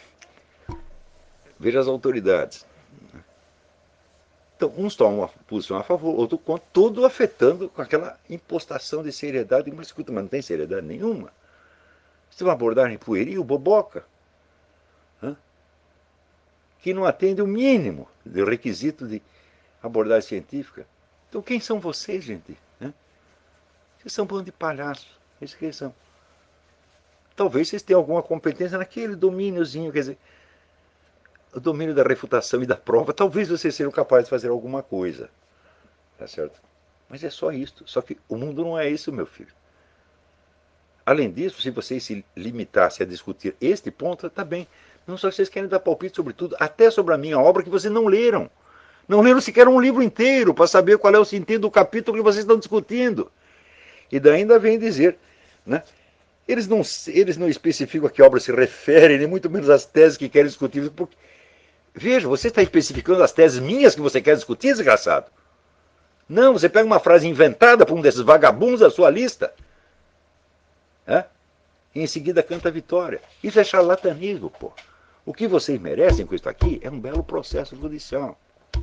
Veja as autoridades. Então, uns tomam uma posição a favor, outro contra, tudo afetando com aquela impostação de seriedade. Mas escuta, mas não tem seriedade nenhuma. Isso é uma abordagem pueril, boboca, né? Que não atende o mínimo do requisito de abordagem científica. Então, quem são vocês, gente? Né? Vocês são um bando de palhaços. Isso que eles são. Talvez vocês tenham alguma competência naquele domíniozinho, quer dizer, o domínio da refutação e da prova. Talvez vocês sejam capazes de fazer alguma coisa. Tá certo? Mas é só isso. Só que o mundo não é isso, meu filho. Além disso, se vocês se limitassem a discutir este ponto, está bem. Não só que vocês querem dar palpite sobre tudo, até sobre a minha obra que vocês não leram. Não leram sequer um livro inteiro para saber qual é o sentido do capítulo que vocês estão discutindo. E daí ainda vem dizer, né? Eles não, eles não especificam a que obra se refere, nem muito menos as teses que querem discutir. Porque, veja, você está especificando as teses minhas que você quer discutir, desgraçado. Não, você pega uma frase inventada por um desses vagabundos da sua lista, é? E em seguida canta a vitória. Isso é charlatanismo, pô. O que vocês merecem com isso aqui é um belo processo judicial.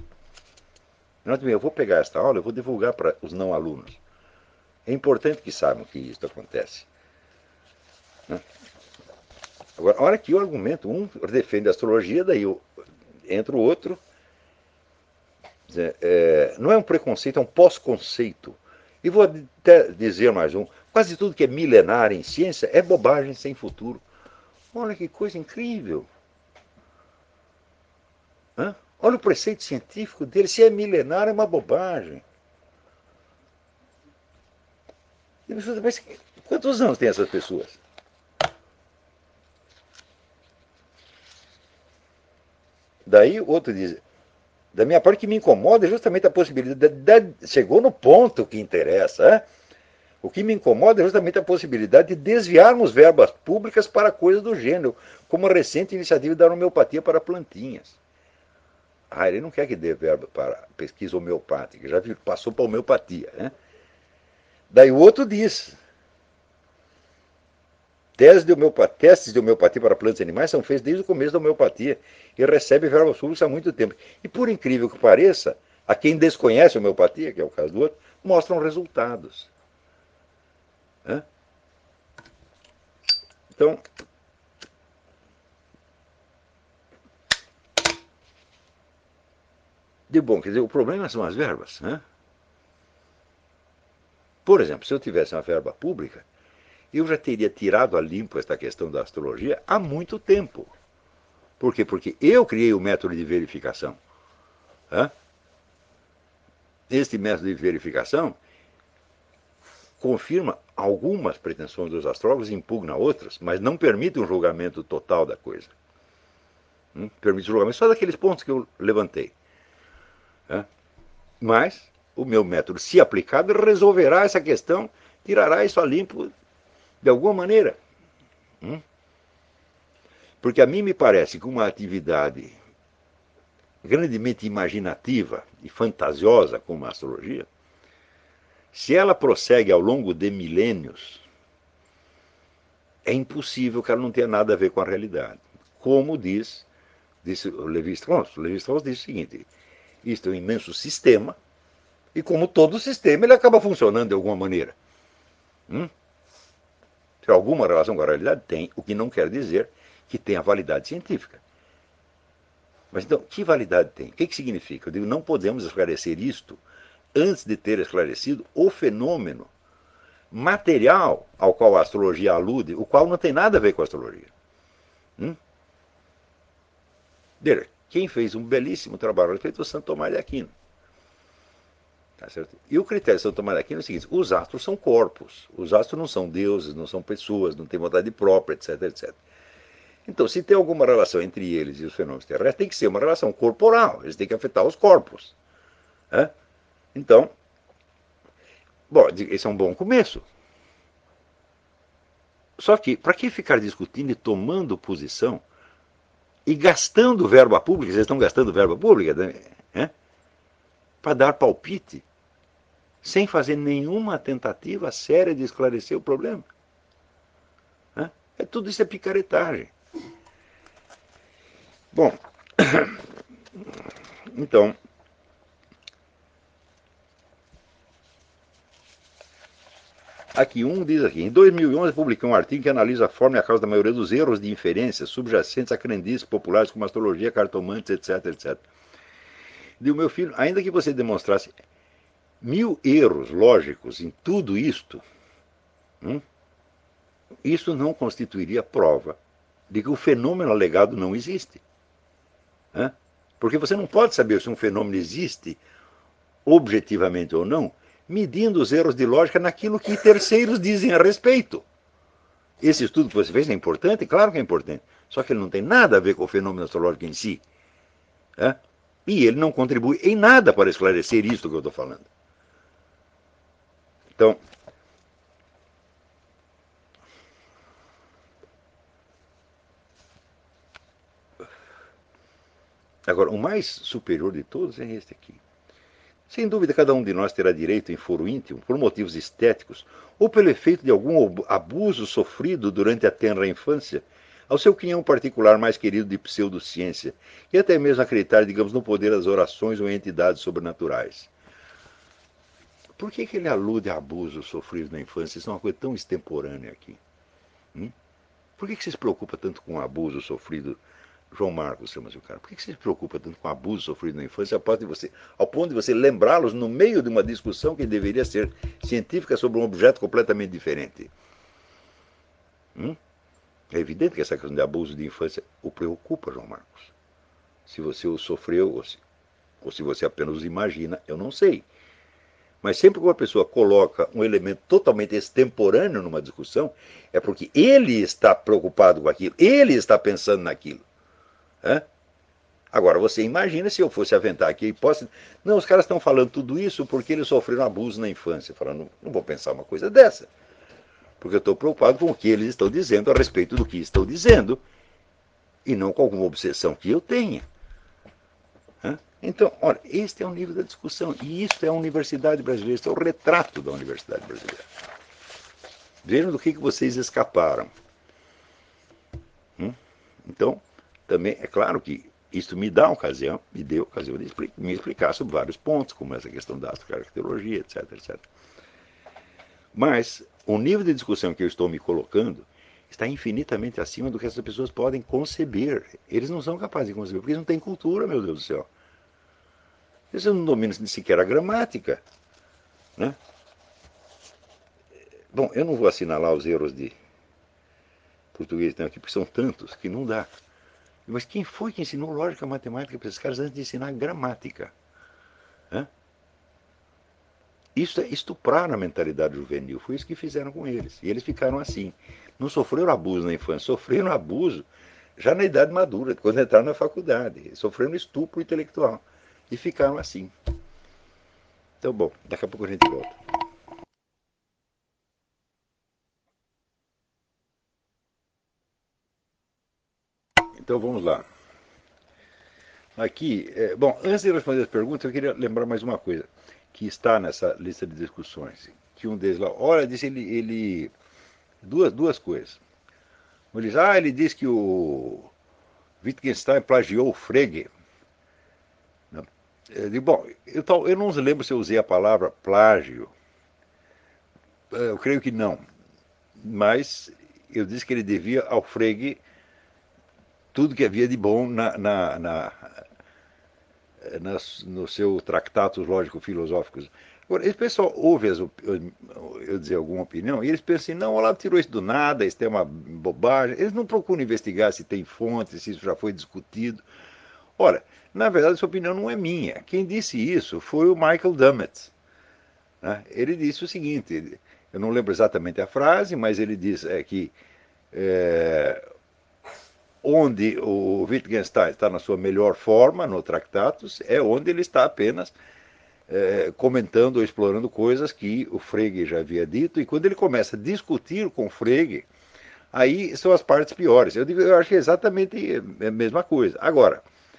Eu vou pegar esta aula, eu vou divulgar para os não alunos. É importante que saibam que isso acontece. Agora, olha aqui o argumento. Um defende a astrologia, daí entra o outro. É, não é um preconceito, é um pós-conceito. E vou até dizer mais um. Quase tudo que é milenar em ciência é bobagem sem futuro. Olha que coisa incrível. Hã? Olha o preceito científico dele. Se é milenar, é uma bobagem. Mas quantos anos tem essas pessoas? Daí outro diz, da minha parte, o que me incomoda é justamente a possibilidade, de, chegou no ponto que interessa, é? O que me incomoda é justamente a possibilidade de desviarmos verbas públicas para coisas do gênero, como a recente iniciativa da homeopatia para plantinhas. Ah, ele não quer que dê verba para pesquisa homeopática, já passou para homeopatia. Né? Daí o outro diz, Testes de, homeopatia, testes de homeopatia para plantas e animais são feitos desde o começo da homeopatia e recebe verbas públicas há muito tempo. E por incrível que pareça, a quem desconhece a homeopatia, que é o caso do outro, mostram resultados. Hã? Então, de bom, quer dizer, o problema são as verbas. Né? Por exemplo, se eu tivesse uma verba pública, eu já teria tirado a limpo esta questão da astrologia há muito tempo. Por quê? Porque eu criei o método de verificação. Hã? Este método de verificação confirma algumas pretensões dos astrólogos e impugna outras, mas não permite um julgamento total da coisa. Hum? Permite o julgamento só daqueles pontos que eu levantei. Hã? Mas o meu método, se aplicado, resolverá essa questão, tirará isso a limpo de alguma maneira. Hum? Porque a mim me parece que uma atividade grandemente imaginativa e fantasiosa como a astrologia Se ela prossegue ao longo de milênios, é impossível que ela não tenha nada a ver com a realidade. Como diz, disse o Levi-Strauss, o Levi-Strauss diz o seguinte: isto é um imenso sistema, e como todo sistema, ele acaba funcionando de alguma maneira. Hum? Se alguma relação com a realidade tem, o que não quer dizer que tenha validade científica. Mas então, que validade tem? O que, que significa? Eu digo, não podemos esclarecer isto antes de ter esclarecido o fenômeno material ao qual a astrologia alude, o qual não tem nada a ver com a astrologia. Hum? Quem fez um belíssimo trabalho a respeito foi o Santo Tomás de Aquino. Tá certo? E o critério de Santo Tomás de Aquino é o seguinte: os astros são corpos, os astros não são deuses, não são pessoas, não têm vontade própria, etc, etcétera. Então, se tem alguma relação entre eles e os fenômenos terrestres, tem que ser uma relação corporal, eles têm que afetar os corpos. Né? Então, bom, esse é um bom começo. Só que, para que ficar discutindo e tomando posição e gastando verba pública, vocês estão gastando verba pública, né? Para dar palpite, sem fazer nenhuma tentativa séria de esclarecer o problema? Né? É, tudo isso é picaretagem. Bom, então, aqui um diz aqui: em dois mil e onze publiquei um artigo que analisa a forma e a causa da maioria dos erros de inferência subjacentes a crendices populares como astrologia, cartomantes, etc, etcétera. Digo, meu filho, ainda que você demonstrasse mil erros lógicos em tudo isto, hum, isso não constituiria prova de que o fenômeno alegado não existe. Né? Porque você não pode saber se um fenômeno existe objetivamente ou não, medindo os erros de lógica naquilo que terceiros dizem a respeito. Esse estudo que você fez é importante? Claro que é importante. Só que ele não tem nada a ver com o fenômeno astrológico em si. Né? E ele não contribui em nada para esclarecer isso que eu estou falando. Então, agora, o mais superior de todos é este aqui. Sem dúvida, cada um de nós terá direito em foro íntimo, por motivos estéticos, ou pelo efeito de algum abuso sofrido durante a tenra infância, ao seu quinhão particular mais querido de pseudociência, e até mesmo acreditar, digamos, no poder das orações ou entidades sobrenaturais. Por que, que ele alude a abusos sofridos na infância? Isso é uma coisa tão extemporânea aqui. Hum? Por que, que você se preocupa tanto com o abuso sofrido? João Marcos chama-se o cara. Por que você se preocupa tanto com abuso sofrido na infância, ao ponto de você, ao ponto de você lembrá-los no meio de uma discussão que deveria ser científica sobre um objeto completamente diferente? Hum? É evidente que essa questão de abuso de infância o preocupa, João Marcos. Se você o sofreu ou se, ou se você apenas o imagina, eu não sei. Mas sempre que uma pessoa coloca um elemento totalmente extemporâneo numa discussão, é porque ele está preocupado com aquilo, ele está pensando naquilo. Né? Agora, você imagina se eu fosse aventar aqui a hipótese, não, os caras estão falando tudo isso porque eles sofreram abuso na infância. Falando, não, não vou pensar uma coisa dessa, porque eu estou preocupado com o que eles estão dizendo a respeito do que estão dizendo, e não com alguma obsessão que eu tenha. Né? Então, olha, este é o nível da discussão, e isso é a Universidade Brasileira, isso é o retrato da Universidade Brasileira. Vejam do que, que vocês escaparam. Hum? Então, também é claro que isso me dá ocasião, me deu ocasião de me explicar sobre vários pontos, como essa questão da astrocaracterologia, etc, etcétera. Mas o nível de discussão que eu estou me colocando está infinitamente acima do que essas pessoas podem conceber. Eles não são capazes de conceber, porque eles não têm cultura, meu Deus do céu. Eles não dominam sequer a gramática. Né? Bom, eu não vou assinalar os erros de português que tem aqui, porque são tantos que não dá. Mas quem foi que ensinou lógica matemática para esses caras antes de ensinar gramática? Né? Isso é estuprar a mentalidade juvenil. Foi isso que fizeram com eles. E eles ficaram assim. Não sofreram abuso na infância, sofreram abuso já na idade madura, quando entraram na faculdade. Sofreram estupro intelectual. E ficaram assim. Então, bom, daqui a pouco a gente volta. Então vamos lá. Aqui, é, bom, antes de responder as perguntas, eu queria lembrar mais uma coisa. que está nessa lista de discussões. Que um deles lá, olha, disse ele, ele duas, duas coisas. Ele diz, ah, ele diz que o Wittgenstein plagiou o Frege. Eu digo, bom, eu, eu não lembro se eu usei a palavra plágio. Eu creio que não. Mas eu disse que ele devia ao Frege tudo que havia de bom na, na, na, nas, no seu Tratados Lógico-Filosóficos. Agora, esse pessoal ouve as, eu dizer alguma opinião e eles pensam assim, não, o Olavo tirou isso do nada, isso é uma bobagem. Eles não procuram investigar se tem fonte, se isso já foi discutido. Ora, na verdade, essa opinião não é minha. Quem disse isso foi o Michael Dummett. Né? Ele disse o seguinte, eu não lembro exatamente a frase, mas ele diz é, que é, onde o Wittgenstein está na sua melhor forma, no Tractatus, é onde ele está apenas é, comentando ou explorando coisas que o Frege já havia dito, e quando ele começa a discutir com o Frege, aí são as partes piores. Eu, digo, eu acho que é exatamente a mesma coisa. Agora,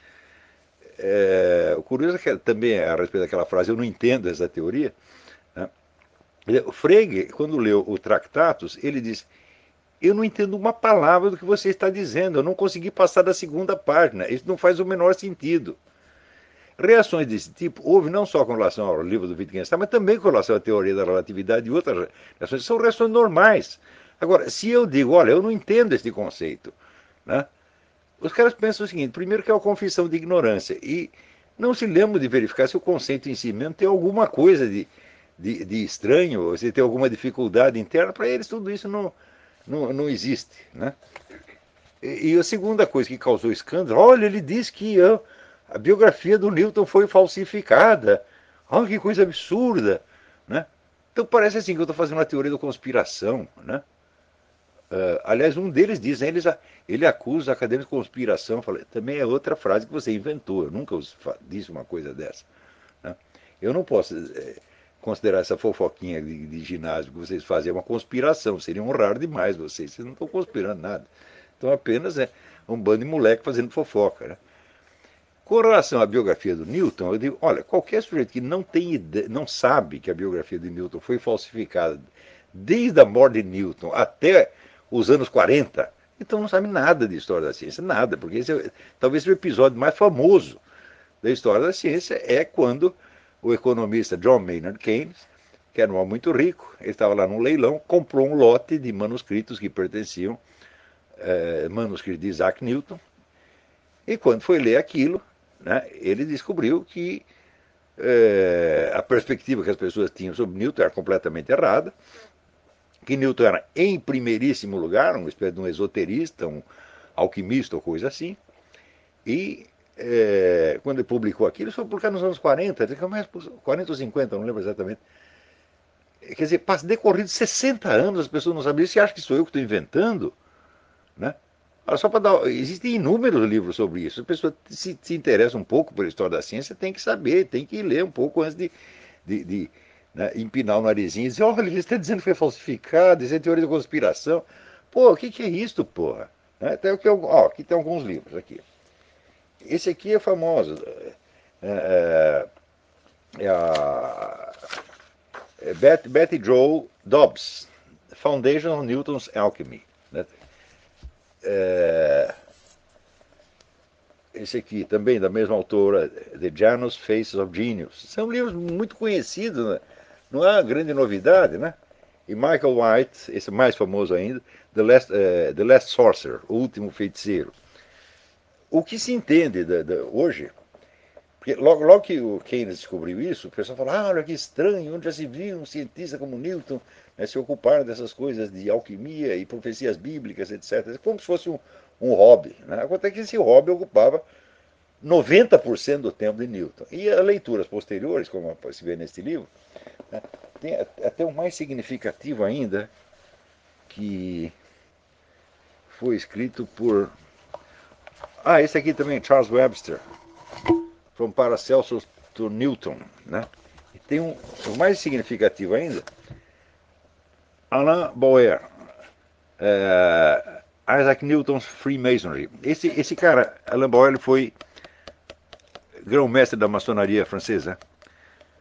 é, o curioso é que também a respeito daquela frase, eu não entendo essa teoria, né? O Frege, quando leu o Tractatus, ele diz, eu não entendo uma palavra do que você está dizendo, eu não consegui passar da segunda página, isso não faz o menor sentido. Reações desse tipo houve não só com relação ao livro do Wittgenstein, mas também com relação à teoria da relatividade e outras reações, são reações normais. Agora, se eu digo, olha, eu não entendo este conceito, né? Os caras pensam o seguinte, primeiro que é uma confissão de ignorância, e não se lembram de verificar se o conceito em si mesmo tem alguma coisa de, de, de estranho, se tem alguma dificuldade interna, para eles tudo isso não, não, não existe. Né? E, e a segunda coisa que causou escândalo, olha, ele diz que ó, a biografia do Newton foi falsificada, olha que coisa absurda. Né? Então parece assim que eu estou fazendo uma teoria da conspiração, né? Uh, aliás, um deles diz, né, ele, ele acusa os acadêmicos de conspiração. Falei, também é outra frase que você inventou. Eu nunca disse uma coisa dessa. Né? Eu não posso é, considerar essa fofoquinha de, de ginásio que vocês fazem uma conspiração. Seria honrar demais vocês. Vocês não estão conspirando nada. Então apenas é um bando de moleque fazendo fofoca. Né? Com relação à biografia do Newton, eu digo, olha, qualquer sujeito que não tem ideia, não sabe que a biografia de Newton foi falsificada desde a morte de Newton até os anos quarenta, então não sabe nada de história da ciência, nada, porque esse é, talvez o episódio mais famoso da história da ciência é quando o economista John Maynard Keynes, que era um homem muito rico, ele estava lá num leilão, comprou um lote de manuscritos que pertenciam, é, manuscritos de Isaac Newton, e quando foi ler aquilo, né, ele descobriu que é, a perspectiva que as pessoas tinham sobre Newton era completamente errada, que Newton era, em primeiríssimo lugar, uma espécie de um esoterista, um alquimista ou coisa assim, e é, quando ele publicou aquilo, isso foi publicado nos anos quarenta, quarenta ou cinquenta, não lembro exatamente. Quer dizer, decorrido sessenta anos, as pessoas não sabiam. Você acha que sou eu que estou inventando? Né? Só para dar, existem inúmeros livros sobre isso. A pessoa se, se interessa um pouco pela história da ciência, tem que saber, tem que ler um pouco antes de, de, de né, empinar o narizinho e dizer, olha, ele está dizendo que foi falsificado, isso é teoria da conspiração. Pô, o que, que é isso, porra? Né? Tem, aqui, ó, aqui tem alguns livros aqui. Esse aqui é famoso. É, é a é Betty, Betty Jo Dobbs, Foundation of Newton's Alchemy. Né? É, esse aqui também da mesma autora, The Janus Faces of Genius. São livros muito conhecidos, né? Não é uma grande novidade, né? E Michael White, esse mais famoso ainda, The Last, uh, The Last Sorcerer, O Último Feiticeiro. O que se entende da, da, hoje, porque logo, logo que o Keynes descobriu isso, o pessoal fala, ah, olha que estranho, onde já se viu um cientista como Newton, né, se ocupar dessas coisas de alquimia e profecias bíblicas, etcétera. Como se fosse um, um hobby. Né? Acontece que esse hobby ocupava noventa por cento do tempo de Newton. E as leituras posteriores, como se vê neste livro, né, tem até o mais significativo ainda, que foi escrito por... Ah, esse aqui também, Charles Webster, From Paracelsus to Newton. Né? E tem um, o mais significativo ainda, Alain Boer, é, Isaac Newton's Freemasonry. Esse, esse cara, Alain Boer, ele foi grão-mestre da maçonaria francesa.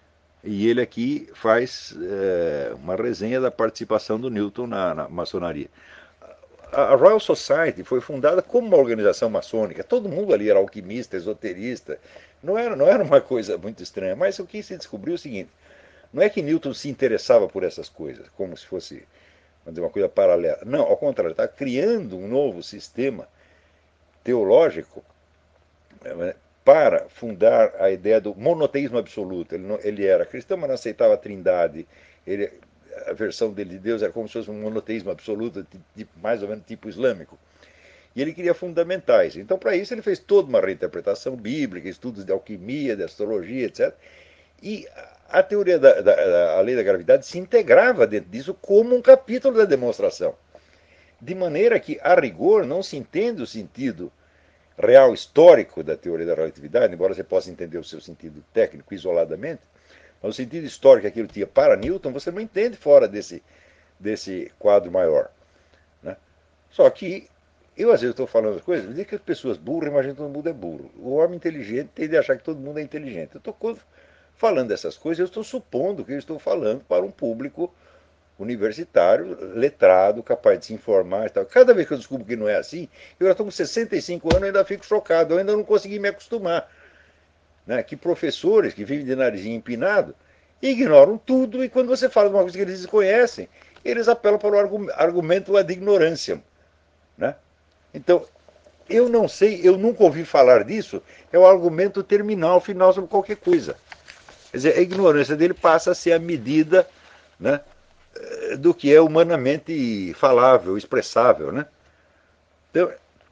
E ele aqui faz é, uma resenha da participação do Newton na, na maçonaria. A Royal Society foi fundada como uma organização maçônica. Todo mundo ali era alquimista, esoterista. Não era, não era uma coisa muito estranha. Mas o que se descobriu é o seguinte: não é que Newton se interessava por essas coisas, como se fosse, vamos dizer, uma coisa paralela. Não, ao contrário, está criando um novo sistema teológico, né, para fundar a ideia do monoteísmo absoluto. Ele, não, ele era cristão, mas não aceitava a trindade. Ele, a versão dele de Deus era como se fosse um monoteísmo absoluto, de, de, mais ou menos tipo islâmico. E ele queria fundamentais. Então, para isso, ele fez toda uma reinterpretação bíblica, estudos de alquimia, de astrologia, etcétera. E a teoria da, da, da a lei da gravidade se integrava dentro disso como um capítulo da demonstração. De maneira que, a rigor, não se entende o sentido real histórico da teoria da relatividade, embora você possa entender o seu sentido técnico isoladamente, mas o sentido histórico que aquilo tinha para Newton, você não entende fora desse, desse quadro maior. Né? Só que eu, às vezes, estou falando as coisas, eu digo que as pessoas burras imaginam que todo mundo é burro. O homem inteligente tem de achar que todo mundo é inteligente. Eu estou falando dessas coisas, eu estou supondo que eu estou falando para um público universitário, letrado, capaz de se informar e tal. Cada vez que eu descubro que não é assim, eu já estou com sessenta e cinco anos e ainda fico chocado, eu ainda não consegui me acostumar. Né? Que professores que vivem de narizinho empinado ignoram tudo e quando você fala de uma coisa que eles desconhecem, eles apelam para o argumento ad ignorância. Né? Então, eu não sei, eu nunca ouvi falar disso, é o argumento terminal, final sobre qualquer coisa. Quer dizer, a ignorância dele passa a ser a medida, né, do que é humanamente falável, expressável. Né? Então,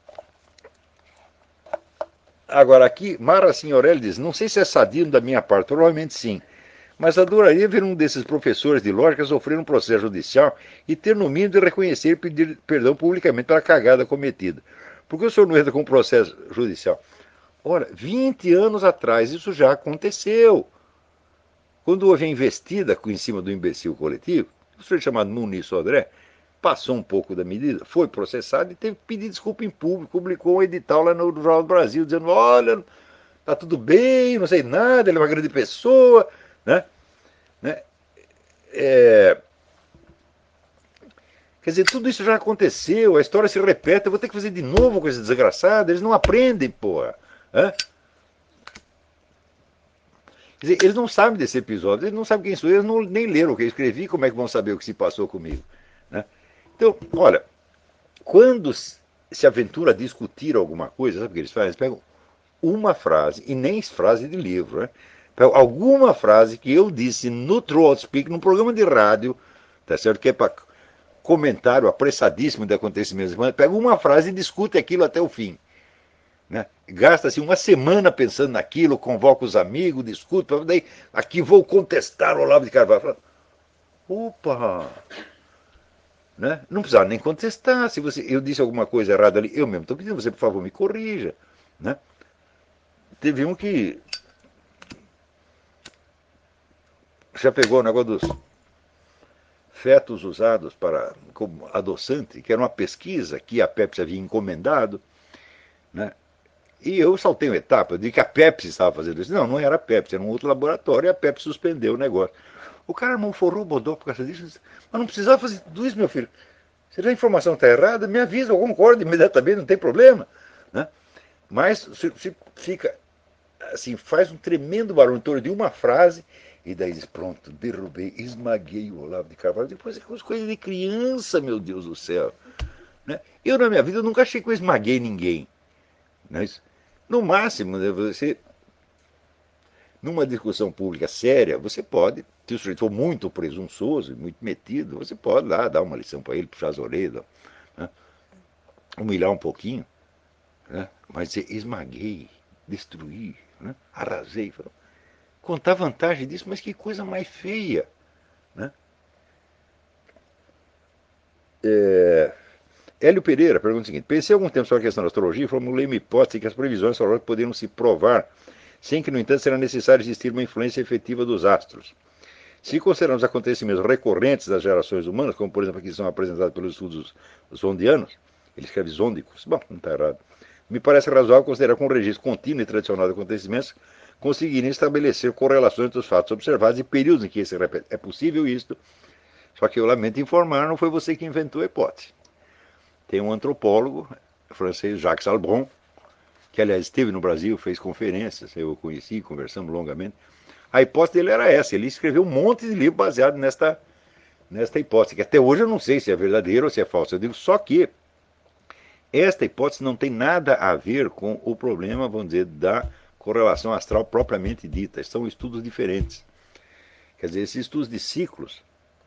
agora aqui, Mara Signorelli diz, não sei se é sadismo da minha parte, provavelmente sim, mas adoraria ver um desses professores de lógica sofrer um processo judicial e ter no mínimo de reconhecer e pedir perdão publicamente pela cagada cometida. Por que o senhor não entra com um processo judicial? Ora, vinte anos atrás isso já aconteceu. Quando houve a investida em cima do imbecil coletivo, o sujeito chamado Muniz Sodré passou um pouco da medida, foi processado e teve que pedir desculpa em público, publicou um edital lá no Jornal do Brasil, dizendo, olha, tá tudo bem, não sei nada, ele é uma grande pessoa, né? né? É... Quer dizer, tudo isso já aconteceu, a história se repete, eu vou ter que fazer de novo com esse desgraçado, eles não aprendem, porra. Né? Quer dizer, eles não sabem desse episódio, eles não sabem quem sou eu, eles não, nem leram o que eu escrevi, como é que vão saber o que se passou comigo? Né? Então, olha, quando se aventura a discutir alguma coisa, sabe o que eles fazem? Eles pegam uma frase, e nem frase de livro, né? Pegam alguma frase que eu disse no Throat Speak, num programa de rádio, tá certo? Que é para comentário apressadíssimo de acontecimentos, pega uma frase e discute aquilo até o fim. Né? Gasta-se uma semana pensando naquilo, convoca os amigos, discute, daí aqui vou contestar o Olavo de Carvalho. Opa! Né? Não precisava nem contestar. Se você, eu disse alguma coisa errada ali, eu mesmo estou pedindo, você por favor me corrija. Né? Teve um que já pegou o negócio dos fetos usados para, como adoçante, que era uma pesquisa que a Pepsi havia encomendado. Né? E eu saltei uma etapa, eu disse que a Pepsi estava fazendo isso. Não, não era a Pepsi, era um outro laboratório e a Pepsi suspendeu o negócio. O cara não forrou o bodó por causa disso. Mas não precisava fazer tudo isso, meu filho. Se a informação está errada, me avisa, eu concordo imediatamente, não tem problema. Né? Mas se, se fica assim, faz um tremendo barulho em torno de uma frase, e daí diz, pronto, derrubei, esmaguei o Olavo de Carvalho. Depois é coisa de criança, meu Deus do céu. Né? Eu, na minha vida, eu nunca achei que eu esmaguei ninguém. Mas, no máximo, né, você, numa discussão pública séria, você pode, se o sujeito for muito presunçoso, muito metido, você pode lá dar uma lição para ele, puxar as orelhas, né? Humilhar um pouquinho, né? Mas dizer, esmaguei, destruí, né? Arrasei. Contar vantagem disso, mas que coisa mais feia. Né? É... Hélio Pereira pergunta o seguinte: pensei algum tempo sobre a questão da astrologia e formulei uma hipótese que as previsões astrológicas poderiam se provar, sem que, no entanto, será necessário existir uma influência efetiva dos astros. Se considerarmos acontecimentos recorrentes das gerações humanas, como por exemplo aqui são apresentados pelos estudos zondianos, ele escreve zôndicos, bom, não está errado, me parece razoável considerar como um registro contínuo e tradicional de acontecimentos conseguirem estabelecer correlações entre os fatos observados e períodos em que se repete. É possível isso, só que eu lamento informar, não foi você que inventou a hipótese. Tem um antropólogo francês, Jacques Albron, que aliás esteve no Brasil, fez conferências, eu o conheci, conversamos longamente. A hipótese dele era essa, ele escreveu um monte de livro baseado nesta, nesta hipótese, que até hoje eu não sei se é verdadeira ou se é falsa. Eu digo só que esta hipótese não tem nada a ver com o problema, vamos dizer, da correlação astral propriamente dita. São estudos diferentes. Quer dizer, esses estudos de ciclos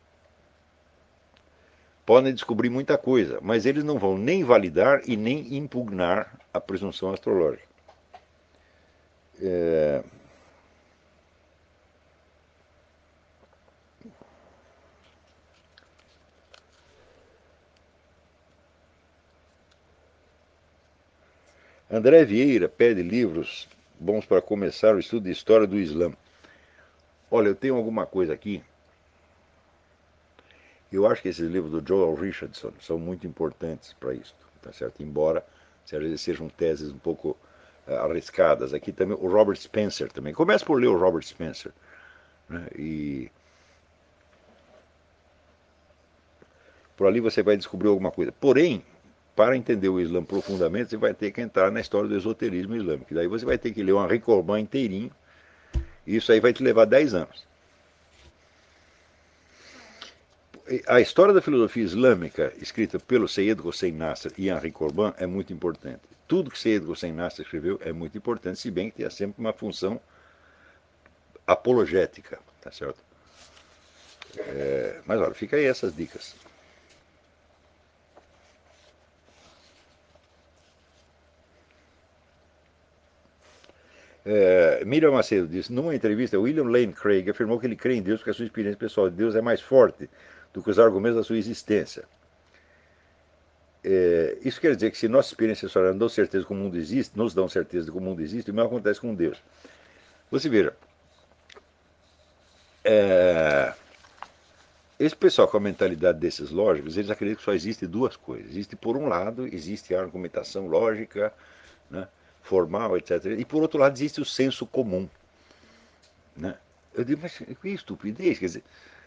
podem descobrir muita coisa, mas eles não vão nem validar e nem impugnar a presunção astrológica. É... André Vieira pede livros bons para começar o estudo de história do Islã. Olha, eu tenho alguma coisa aqui. Eu acho que esses livros do Joel Richardson são muito importantes para isso, tá certo? Embora sejam teses um pouco uh, arriscadas. Aqui também o Robert Spencer também. Comece por ler o Robert Spencer, né? E por ali você vai descobrir alguma coisa. Porém, para entender o Islã profundamente, você vai ter que entrar na história do esoterismo islâmico. Daí você vai ter que ler um Henri Corbin inteirinho. E isso aí vai te levar dez anos. A história da filosofia islâmica, escrita pelo Seyyed Hossein Nasr e Henri Corbin, é muito importante. Tudo que Seyyed Hossein Nasr escreveu é muito importante, se bem que tem sempre uma função apologética, tá certo? É, mas olha, fica aí essas dicas. É, Miriam Macedo disse, numa entrevista, William Lane Craig afirmou que ele crê em Deus porque a sua experiência pessoal de Deus é mais forte do que os argumentos da sua existência. É, isso quer dizer que se nossa experiência pessoal não dão certeza que o mundo existe, nos dão certeza de que o mundo existe, o mesmo acontece com Deus. Você veja, é, esse pessoal com a mentalidade desses lógicos, eles acreditam que só existe duas coisas. Existe, por um lado, existe a argumentação lógica, né, formal, etcétera. E, por outro lado, existe o senso comum. Né? Eu digo, mas que estupidez, quer dizer,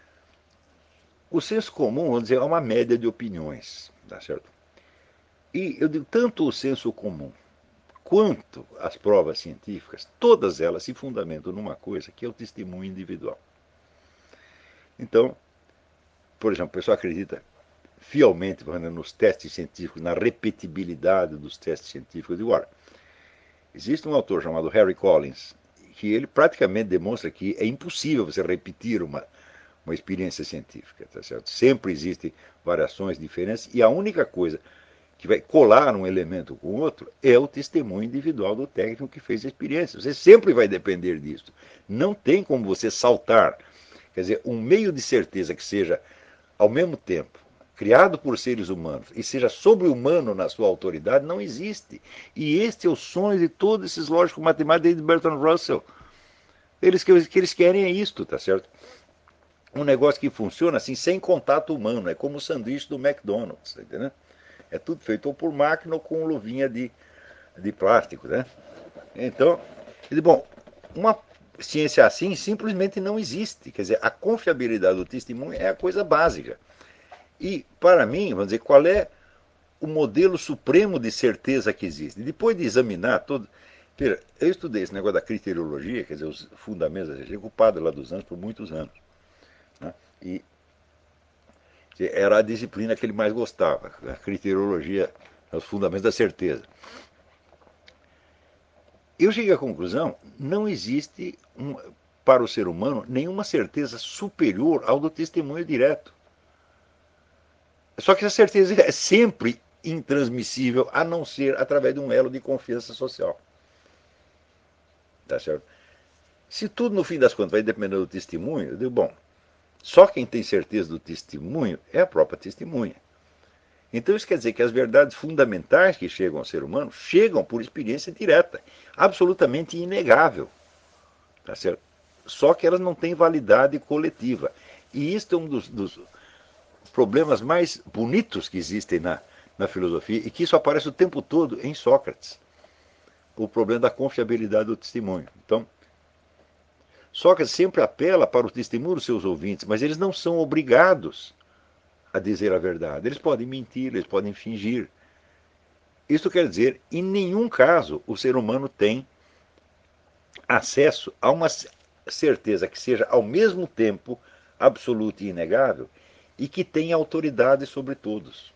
o senso comum, vamos dizer, é uma média de opiniões, tá certo? E eu digo, tanto o senso comum quanto as provas científicas, todas elas se fundamentam numa coisa que é o testemunho individual. Então, por exemplo, o pessoal acredita fielmente nos testes científicos, na repetibilidade dos testes científicos. Eu digo, olha, existe um autor chamado Harry Collins, que ele praticamente demonstra que é impossível você repetir uma, uma experiência científica, tá certo? Sempre existem variações, diferenças, e a única coisa que vai colar um elemento com o outro é o testemunho individual do técnico que fez a experiência. Você sempre vai depender disso. Não tem como você saltar. Quer dizer, um meio de certeza que seja, ao mesmo tempo, criado por seres humanos e seja sobre-humano na sua autoridade, não existe. E este é o sonho de todos esses lógicos matemáticos de Bertrand Russell. Eles que, que eles querem é isto, tá certo? Um negócio que funciona assim, sem contato humano. É como o sanduíche do McDonald's, tá entendendo? É tudo feito ou por máquina ou com luvinha de, de plástico, né? Então, bom, uma ciência assim simplesmente não existe. Quer dizer, a confiabilidade do testemunho é a coisa básica. E, para mim, vamos dizer, qual é o modelo supremo de certeza que existe? Depois de examinar todo... Pera, eu estudei esse negócio da criteriologia, quer dizer, os fundamentos da ciência, ocupado lá dos anos por muitos anos. Né? E era a disciplina que ele mais gostava, a criteriologia, os fundamentos da certeza. Eu cheguei à conclusão, não existe, um, para o ser humano, nenhuma certeza superior ao do testemunho direto. Só que essa certeza é sempre intransmissível, a não ser através de um elo de confiança social. Tá certo? Se tudo, no fim das contas, vai depender do testemunho, eu digo, bom, só quem tem certeza do testemunho é a própria testemunha. Então isso quer dizer que as verdades fundamentais que chegam ao ser humano chegam por experiência direta, absolutamente inegável. Tá certo? Só que elas não têm validade coletiva. E isso é um dos, dos problemas mais bonitos que existem na, na filosofia e que isso aparece o tempo todo em Sócrates. O problema da confiabilidade do testemunho. Então, Sócrates sempre apela para o testemunho dos seus ouvintes, mas eles não são obrigados a dizer a verdade. Eles podem mentir, eles podem fingir. Isso quer dizer, em nenhum caso o ser humano tem acesso a uma certeza que seja ao mesmo tempo absoluta e inegável e que tenha autoridade sobre todos.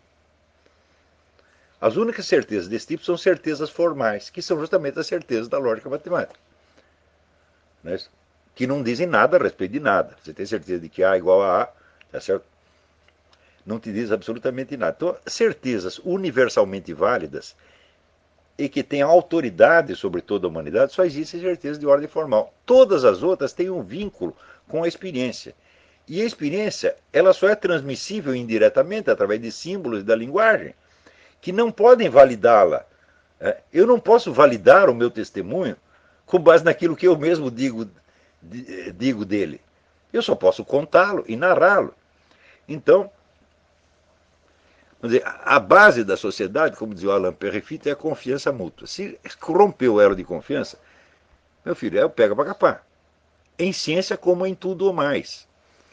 As únicas certezas desse tipo são certezas formais, que são justamente as certezas da lógica matemática, né? Que não dizem nada a respeito de nada. Você tem certeza de que A igual a A, tá certo? Não te diz absolutamente nada. Então, certezas universalmente válidas e que têm autoridade sobre toda a humanidade, só existem certezas de ordem formal. Todas as outras têm um vínculo com a experiência. E a experiência, ela só é transmissível indiretamente através de símbolos e da linguagem, que não podem validá-la. Eu não posso validar o meu testemunho com base naquilo que eu mesmo digo, digo dele. Eu só posso contá-lo e narrá-lo. Então, vamos dizer, a base da sociedade, como dizia o Alain Périfitte, é a confiança mútua. Se rompeu o elo de confiança, meu filho, é o pega para capar. Em ciência como em tudo ou mais.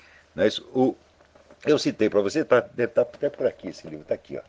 Eu citei para você, tá, deve estar até por aqui esse livro, está aqui, ó.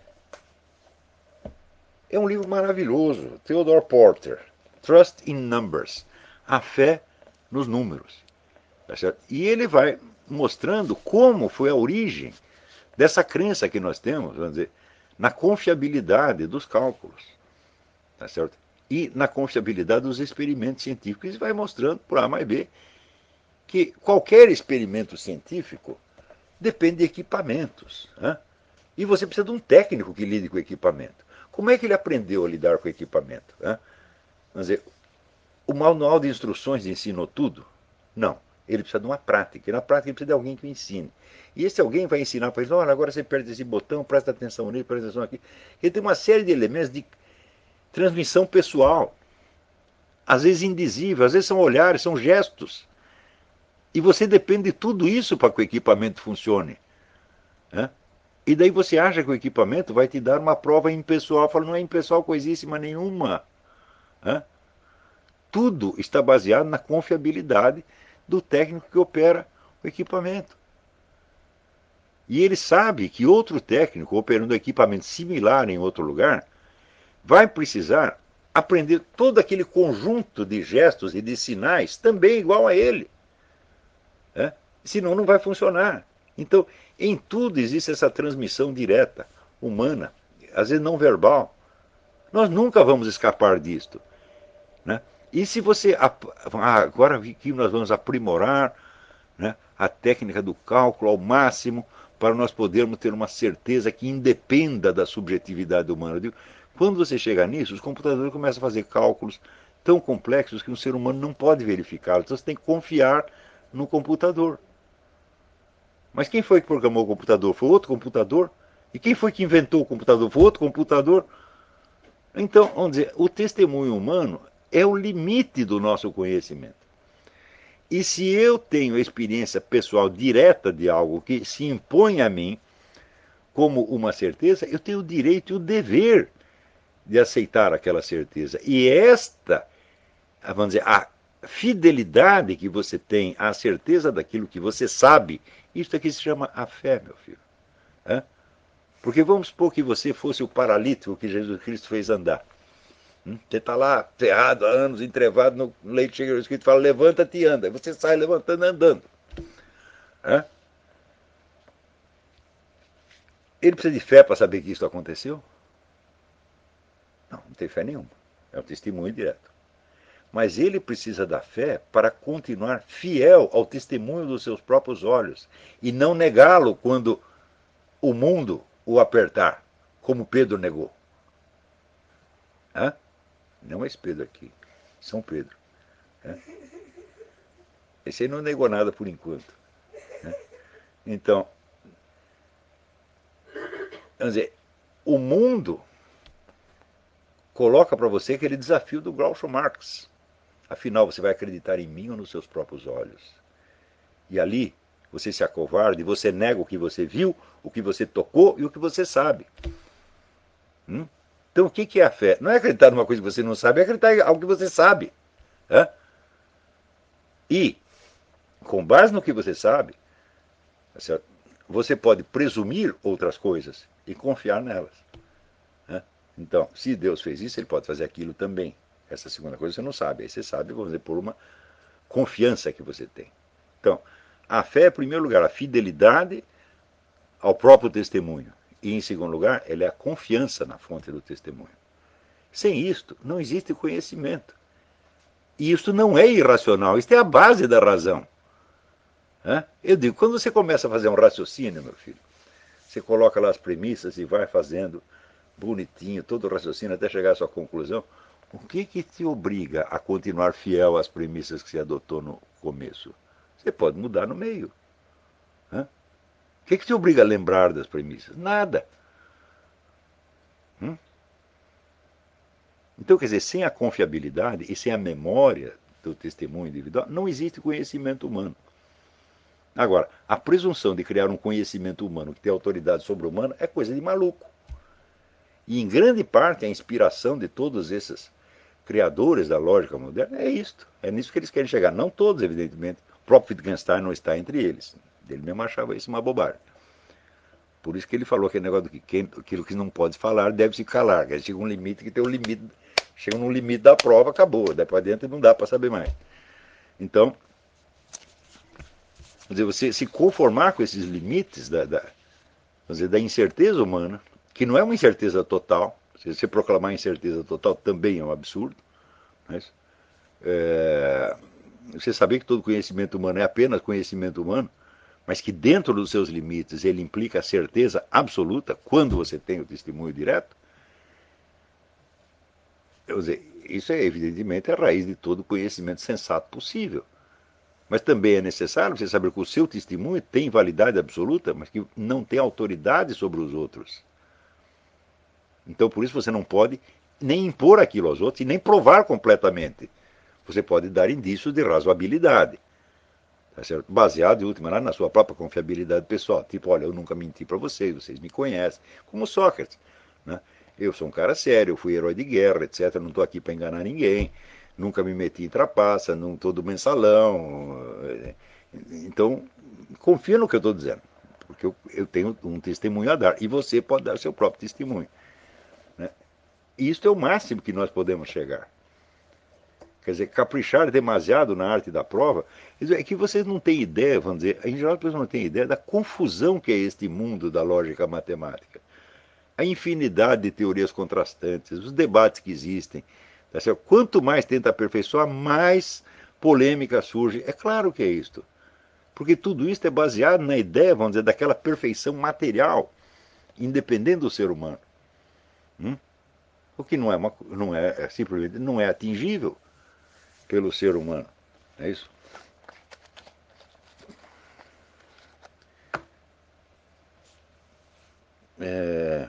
É um livro maravilhoso, Theodore Porter, Trust in Numbers, a fé nos números. Tá certo? E ele vai mostrando como foi a origem dessa crença que nós temos, vamos dizer, na confiabilidade dos cálculos. Tá certo? E na confiabilidade dos experimentos científicos. E vai mostrando por A mais B que qualquer experimento científico depende de equipamentos. Né? E você precisa de um técnico que lide com o equipamento. Como é que ele aprendeu a lidar com o equipamento? Né? Vamos dizer, o manual de instruções ensinou tudo? Não. Ele precisa de uma prática. E na prática ele precisa de alguém que o ensine. E esse alguém vai ensinar para ele, olha, agora você aperta esse botão, presta atenção nele, presta atenção aqui. Ele tem uma série de elementos de transmissão pessoal. Às vezes indizível, às vezes são olhares, são gestos. E você depende de tudo isso para que o equipamento funcione. Né? E daí você acha que o equipamento vai te dar uma prova impessoal. Fala, não é impessoal coisíssima nenhuma. Né? Tudo está baseado na confiabilidade do técnico que opera o equipamento. E ele sabe que outro técnico operando equipamento similar em outro lugar vai precisar aprender todo aquele conjunto de gestos e de sinais também igual a ele. Né? Senão não vai funcionar. Então, em tudo existe essa transmissão direta, humana, às vezes não verbal. Nós nunca vamos escapar disto. Né? E se você. Ah, agora que nós vamos aprimorar, né, a técnica do cálculo ao máximo para nós podermos ter uma certeza que independa da subjetividade humana. Eu digo, quando você chega nisso, os computadores começam a fazer cálculos tão complexos que um ser humano não pode verificá-los. Então você tem que confiar no computador. Mas quem foi que programou o computador? Foi outro computador? E quem foi que inventou o computador? Foi outro computador? Então, vamos dizer, o testemunho humano é o limite do nosso conhecimento. E se eu tenho a experiência pessoal direta de algo que se impõe a mim como uma certeza, eu tenho o direito e o dever de aceitar aquela certeza. E esta, vamos dizer, a fidelidade que você tem à certeza daquilo que você sabe, isso aqui se chama a fé, meu filho. É? Porque vamos supor que você fosse o paralítico que Jesus Cristo fez andar. Você está lá, ferrado há anos, entrevado no leite, chega o Espírito e fala, levanta-te e anda. Você sai levantando e andando. É? Ele precisa de fé para saber que isso aconteceu? Não, não tem fé nenhuma. É um testemunho direto. Mas ele precisa da fé para continuar fiel ao testemunho dos seus próprios olhos e não negá-lo quando o mundo o apertar, como Pedro negou. Hã? Não é esse Pedro aqui, São Pedro. Hã? Esse aí não negou nada por enquanto. Hã? Então, vamos dizer, o mundo coloca para você aquele desafio do Groucho Marx. Afinal, você vai acreditar em mim ou nos seus próprios olhos? E ali, você se acovarda e você nega o que você viu, o que você tocou e o que você sabe. Hum? Então, o que é a fé? Não é acreditar numa coisa que você não sabe, é acreditar em algo que você sabe. É? E, com base no que você sabe, tá certo? Você pode presumir outras coisas e confiar nelas. Né? Então, se Deus fez isso, ele pode fazer aquilo também. Essa segunda coisa você não sabe. Aí você sabe, vamos dizer, por uma confiança que você tem. Então, a fé é, em primeiro lugar, a fidelidade ao próprio testemunho. E, em segundo lugar, ela é a confiança na fonte do testemunho. Sem isto, não existe conhecimento. E isto não é irracional, isto é a base da razão. Eu digo, quando você começa a fazer um raciocínio, meu filho, você coloca lá as premissas e vai fazendo bonitinho, todo o raciocínio até chegar à sua conclusão. O que que te obriga a continuar fiel às premissas que você adotou no começo? Você pode mudar no meio. Hã? O que que te obriga a lembrar das premissas? Nada. Hum? Então, quer dizer, sem a confiabilidade e sem a memória do testemunho individual, não existe conhecimento humano. Agora, a presunção de criar um conhecimento humano que tem autoridade sobre o humano é coisa de maluco. E, em grande parte, a inspiração de todos esses criadores da lógica moderna é isto. É nisso que eles querem chegar. Não todos, evidentemente. O próprio Wittgenstein não está entre eles. Ele mesmo achava isso uma bobagem. Por isso que ele falou aquele negócio de que quem, aquilo que não pode falar deve se calar. Que chega um limite que tem um limite. Chega num limite da prova, acabou. Daí para dentro não dá para saber mais. Então, quer dizer, você se conformar com esses limites da, da, dizer, da incerteza humana, que não é uma incerteza total. Se você proclamar incerteza total também é um absurdo. Mas, é, você saber que todo conhecimento humano é apenas conhecimento humano, mas que dentro dos seus limites ele implica a certeza absoluta quando você tem o testemunho direto, quer dizer, isso é evidentemente a raiz de todo conhecimento sensato possível. Mas também é necessário você saber que o seu testemunho tem validade absoluta, mas que não tem autoridade sobre os outros. Então por isso você não pode nem impor aquilo aos outros e nem provar completamente. Você pode dar indícios de razoabilidade. Tá certo? Baseado, em última análise, na sua própria confiabilidade pessoal. Tipo, olha, eu nunca menti para vocês, vocês me conhecem. Como Sócrates. Né? Eu sou um cara sério, eu fui herói de guerra, etcétera. Não estou aqui para enganar ninguém. Nunca me meti em trapaça, não estou do mensalão. Então, confia no que eu estou dizendo. Porque eu, eu tenho um testemunho a dar. E você pode dar seu próprio testemunho. Né? E isso é o máximo que nós podemos chegar. Quer dizer, caprichar demasiado na arte da prova, é que vocês não têm ideia, vamos dizer, em geral as pessoas não têm ideia da confusão que é este mundo da lógica matemática. A infinidade de teorias contrastantes, os debates que existem. Tá certo? Quanto mais tenta aperfeiçoar, mais polêmica surge. É claro que é isto. Porque tudo isso é baseado na ideia, vamos dizer, daquela perfeição material, independente do ser humano. Hum? O que não é, uma, não é, é simplesmente não é atingível pelo ser humano. É isso? É...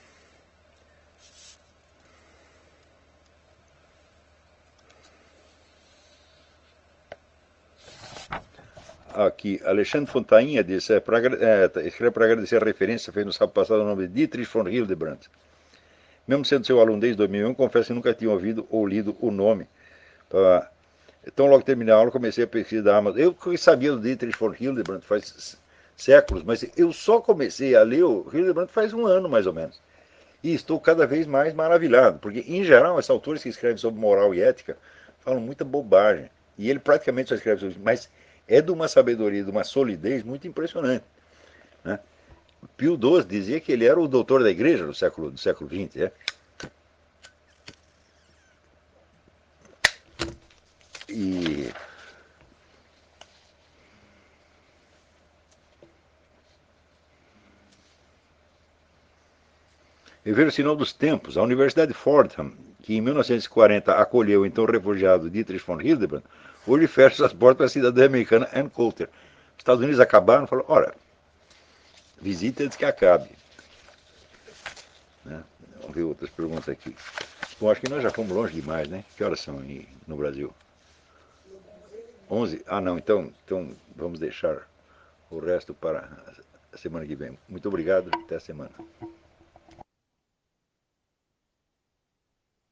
Aqui, Alexandre Fontainha disse, é, pra, é, escreve para agradecer a referência, fez no sábado passado o nome de Dietrich von Hildebrandt. Mesmo sendo seu aluno desde dois mil e um, confesso que nunca tinha ouvido ou lido o nome. Tá? Então, logo que terminei a aula, comecei a pesquisar. Mas eu sabia do Dietrich von Hildebrandt faz séculos, mas eu só comecei a ler o Hildebrandt faz um ano, mais ou menos. E estou cada vez mais maravilhado, porque, em geral, esses autores que escrevem sobre moral e ética falam muita bobagem. E ele praticamente só escreve sobre isso, mas é de uma sabedoria, de uma solidez muito impressionante. Né? Pio doze dizia que ele era o doutor da igreja do século, do século vinte. É? E eu vejo o sinal dos tempos. A Universidade de Fordham, que em mil novecentos e quarenta acolheu o então refugiado Dietrich von Hildebrandt, hoje fecha as portas para a cidadã americana Ann Coulter. Os Estados Unidos acabaram e falaram, ora, visita antes que acabe. Né? Vamos ver outras perguntas aqui. Bom, acho que nós já fomos longe demais, né? Que horas são aí no Brasil? onze? Ah, não, então, então vamos deixar o resto para a semana que vem. Muito obrigado, até a semana.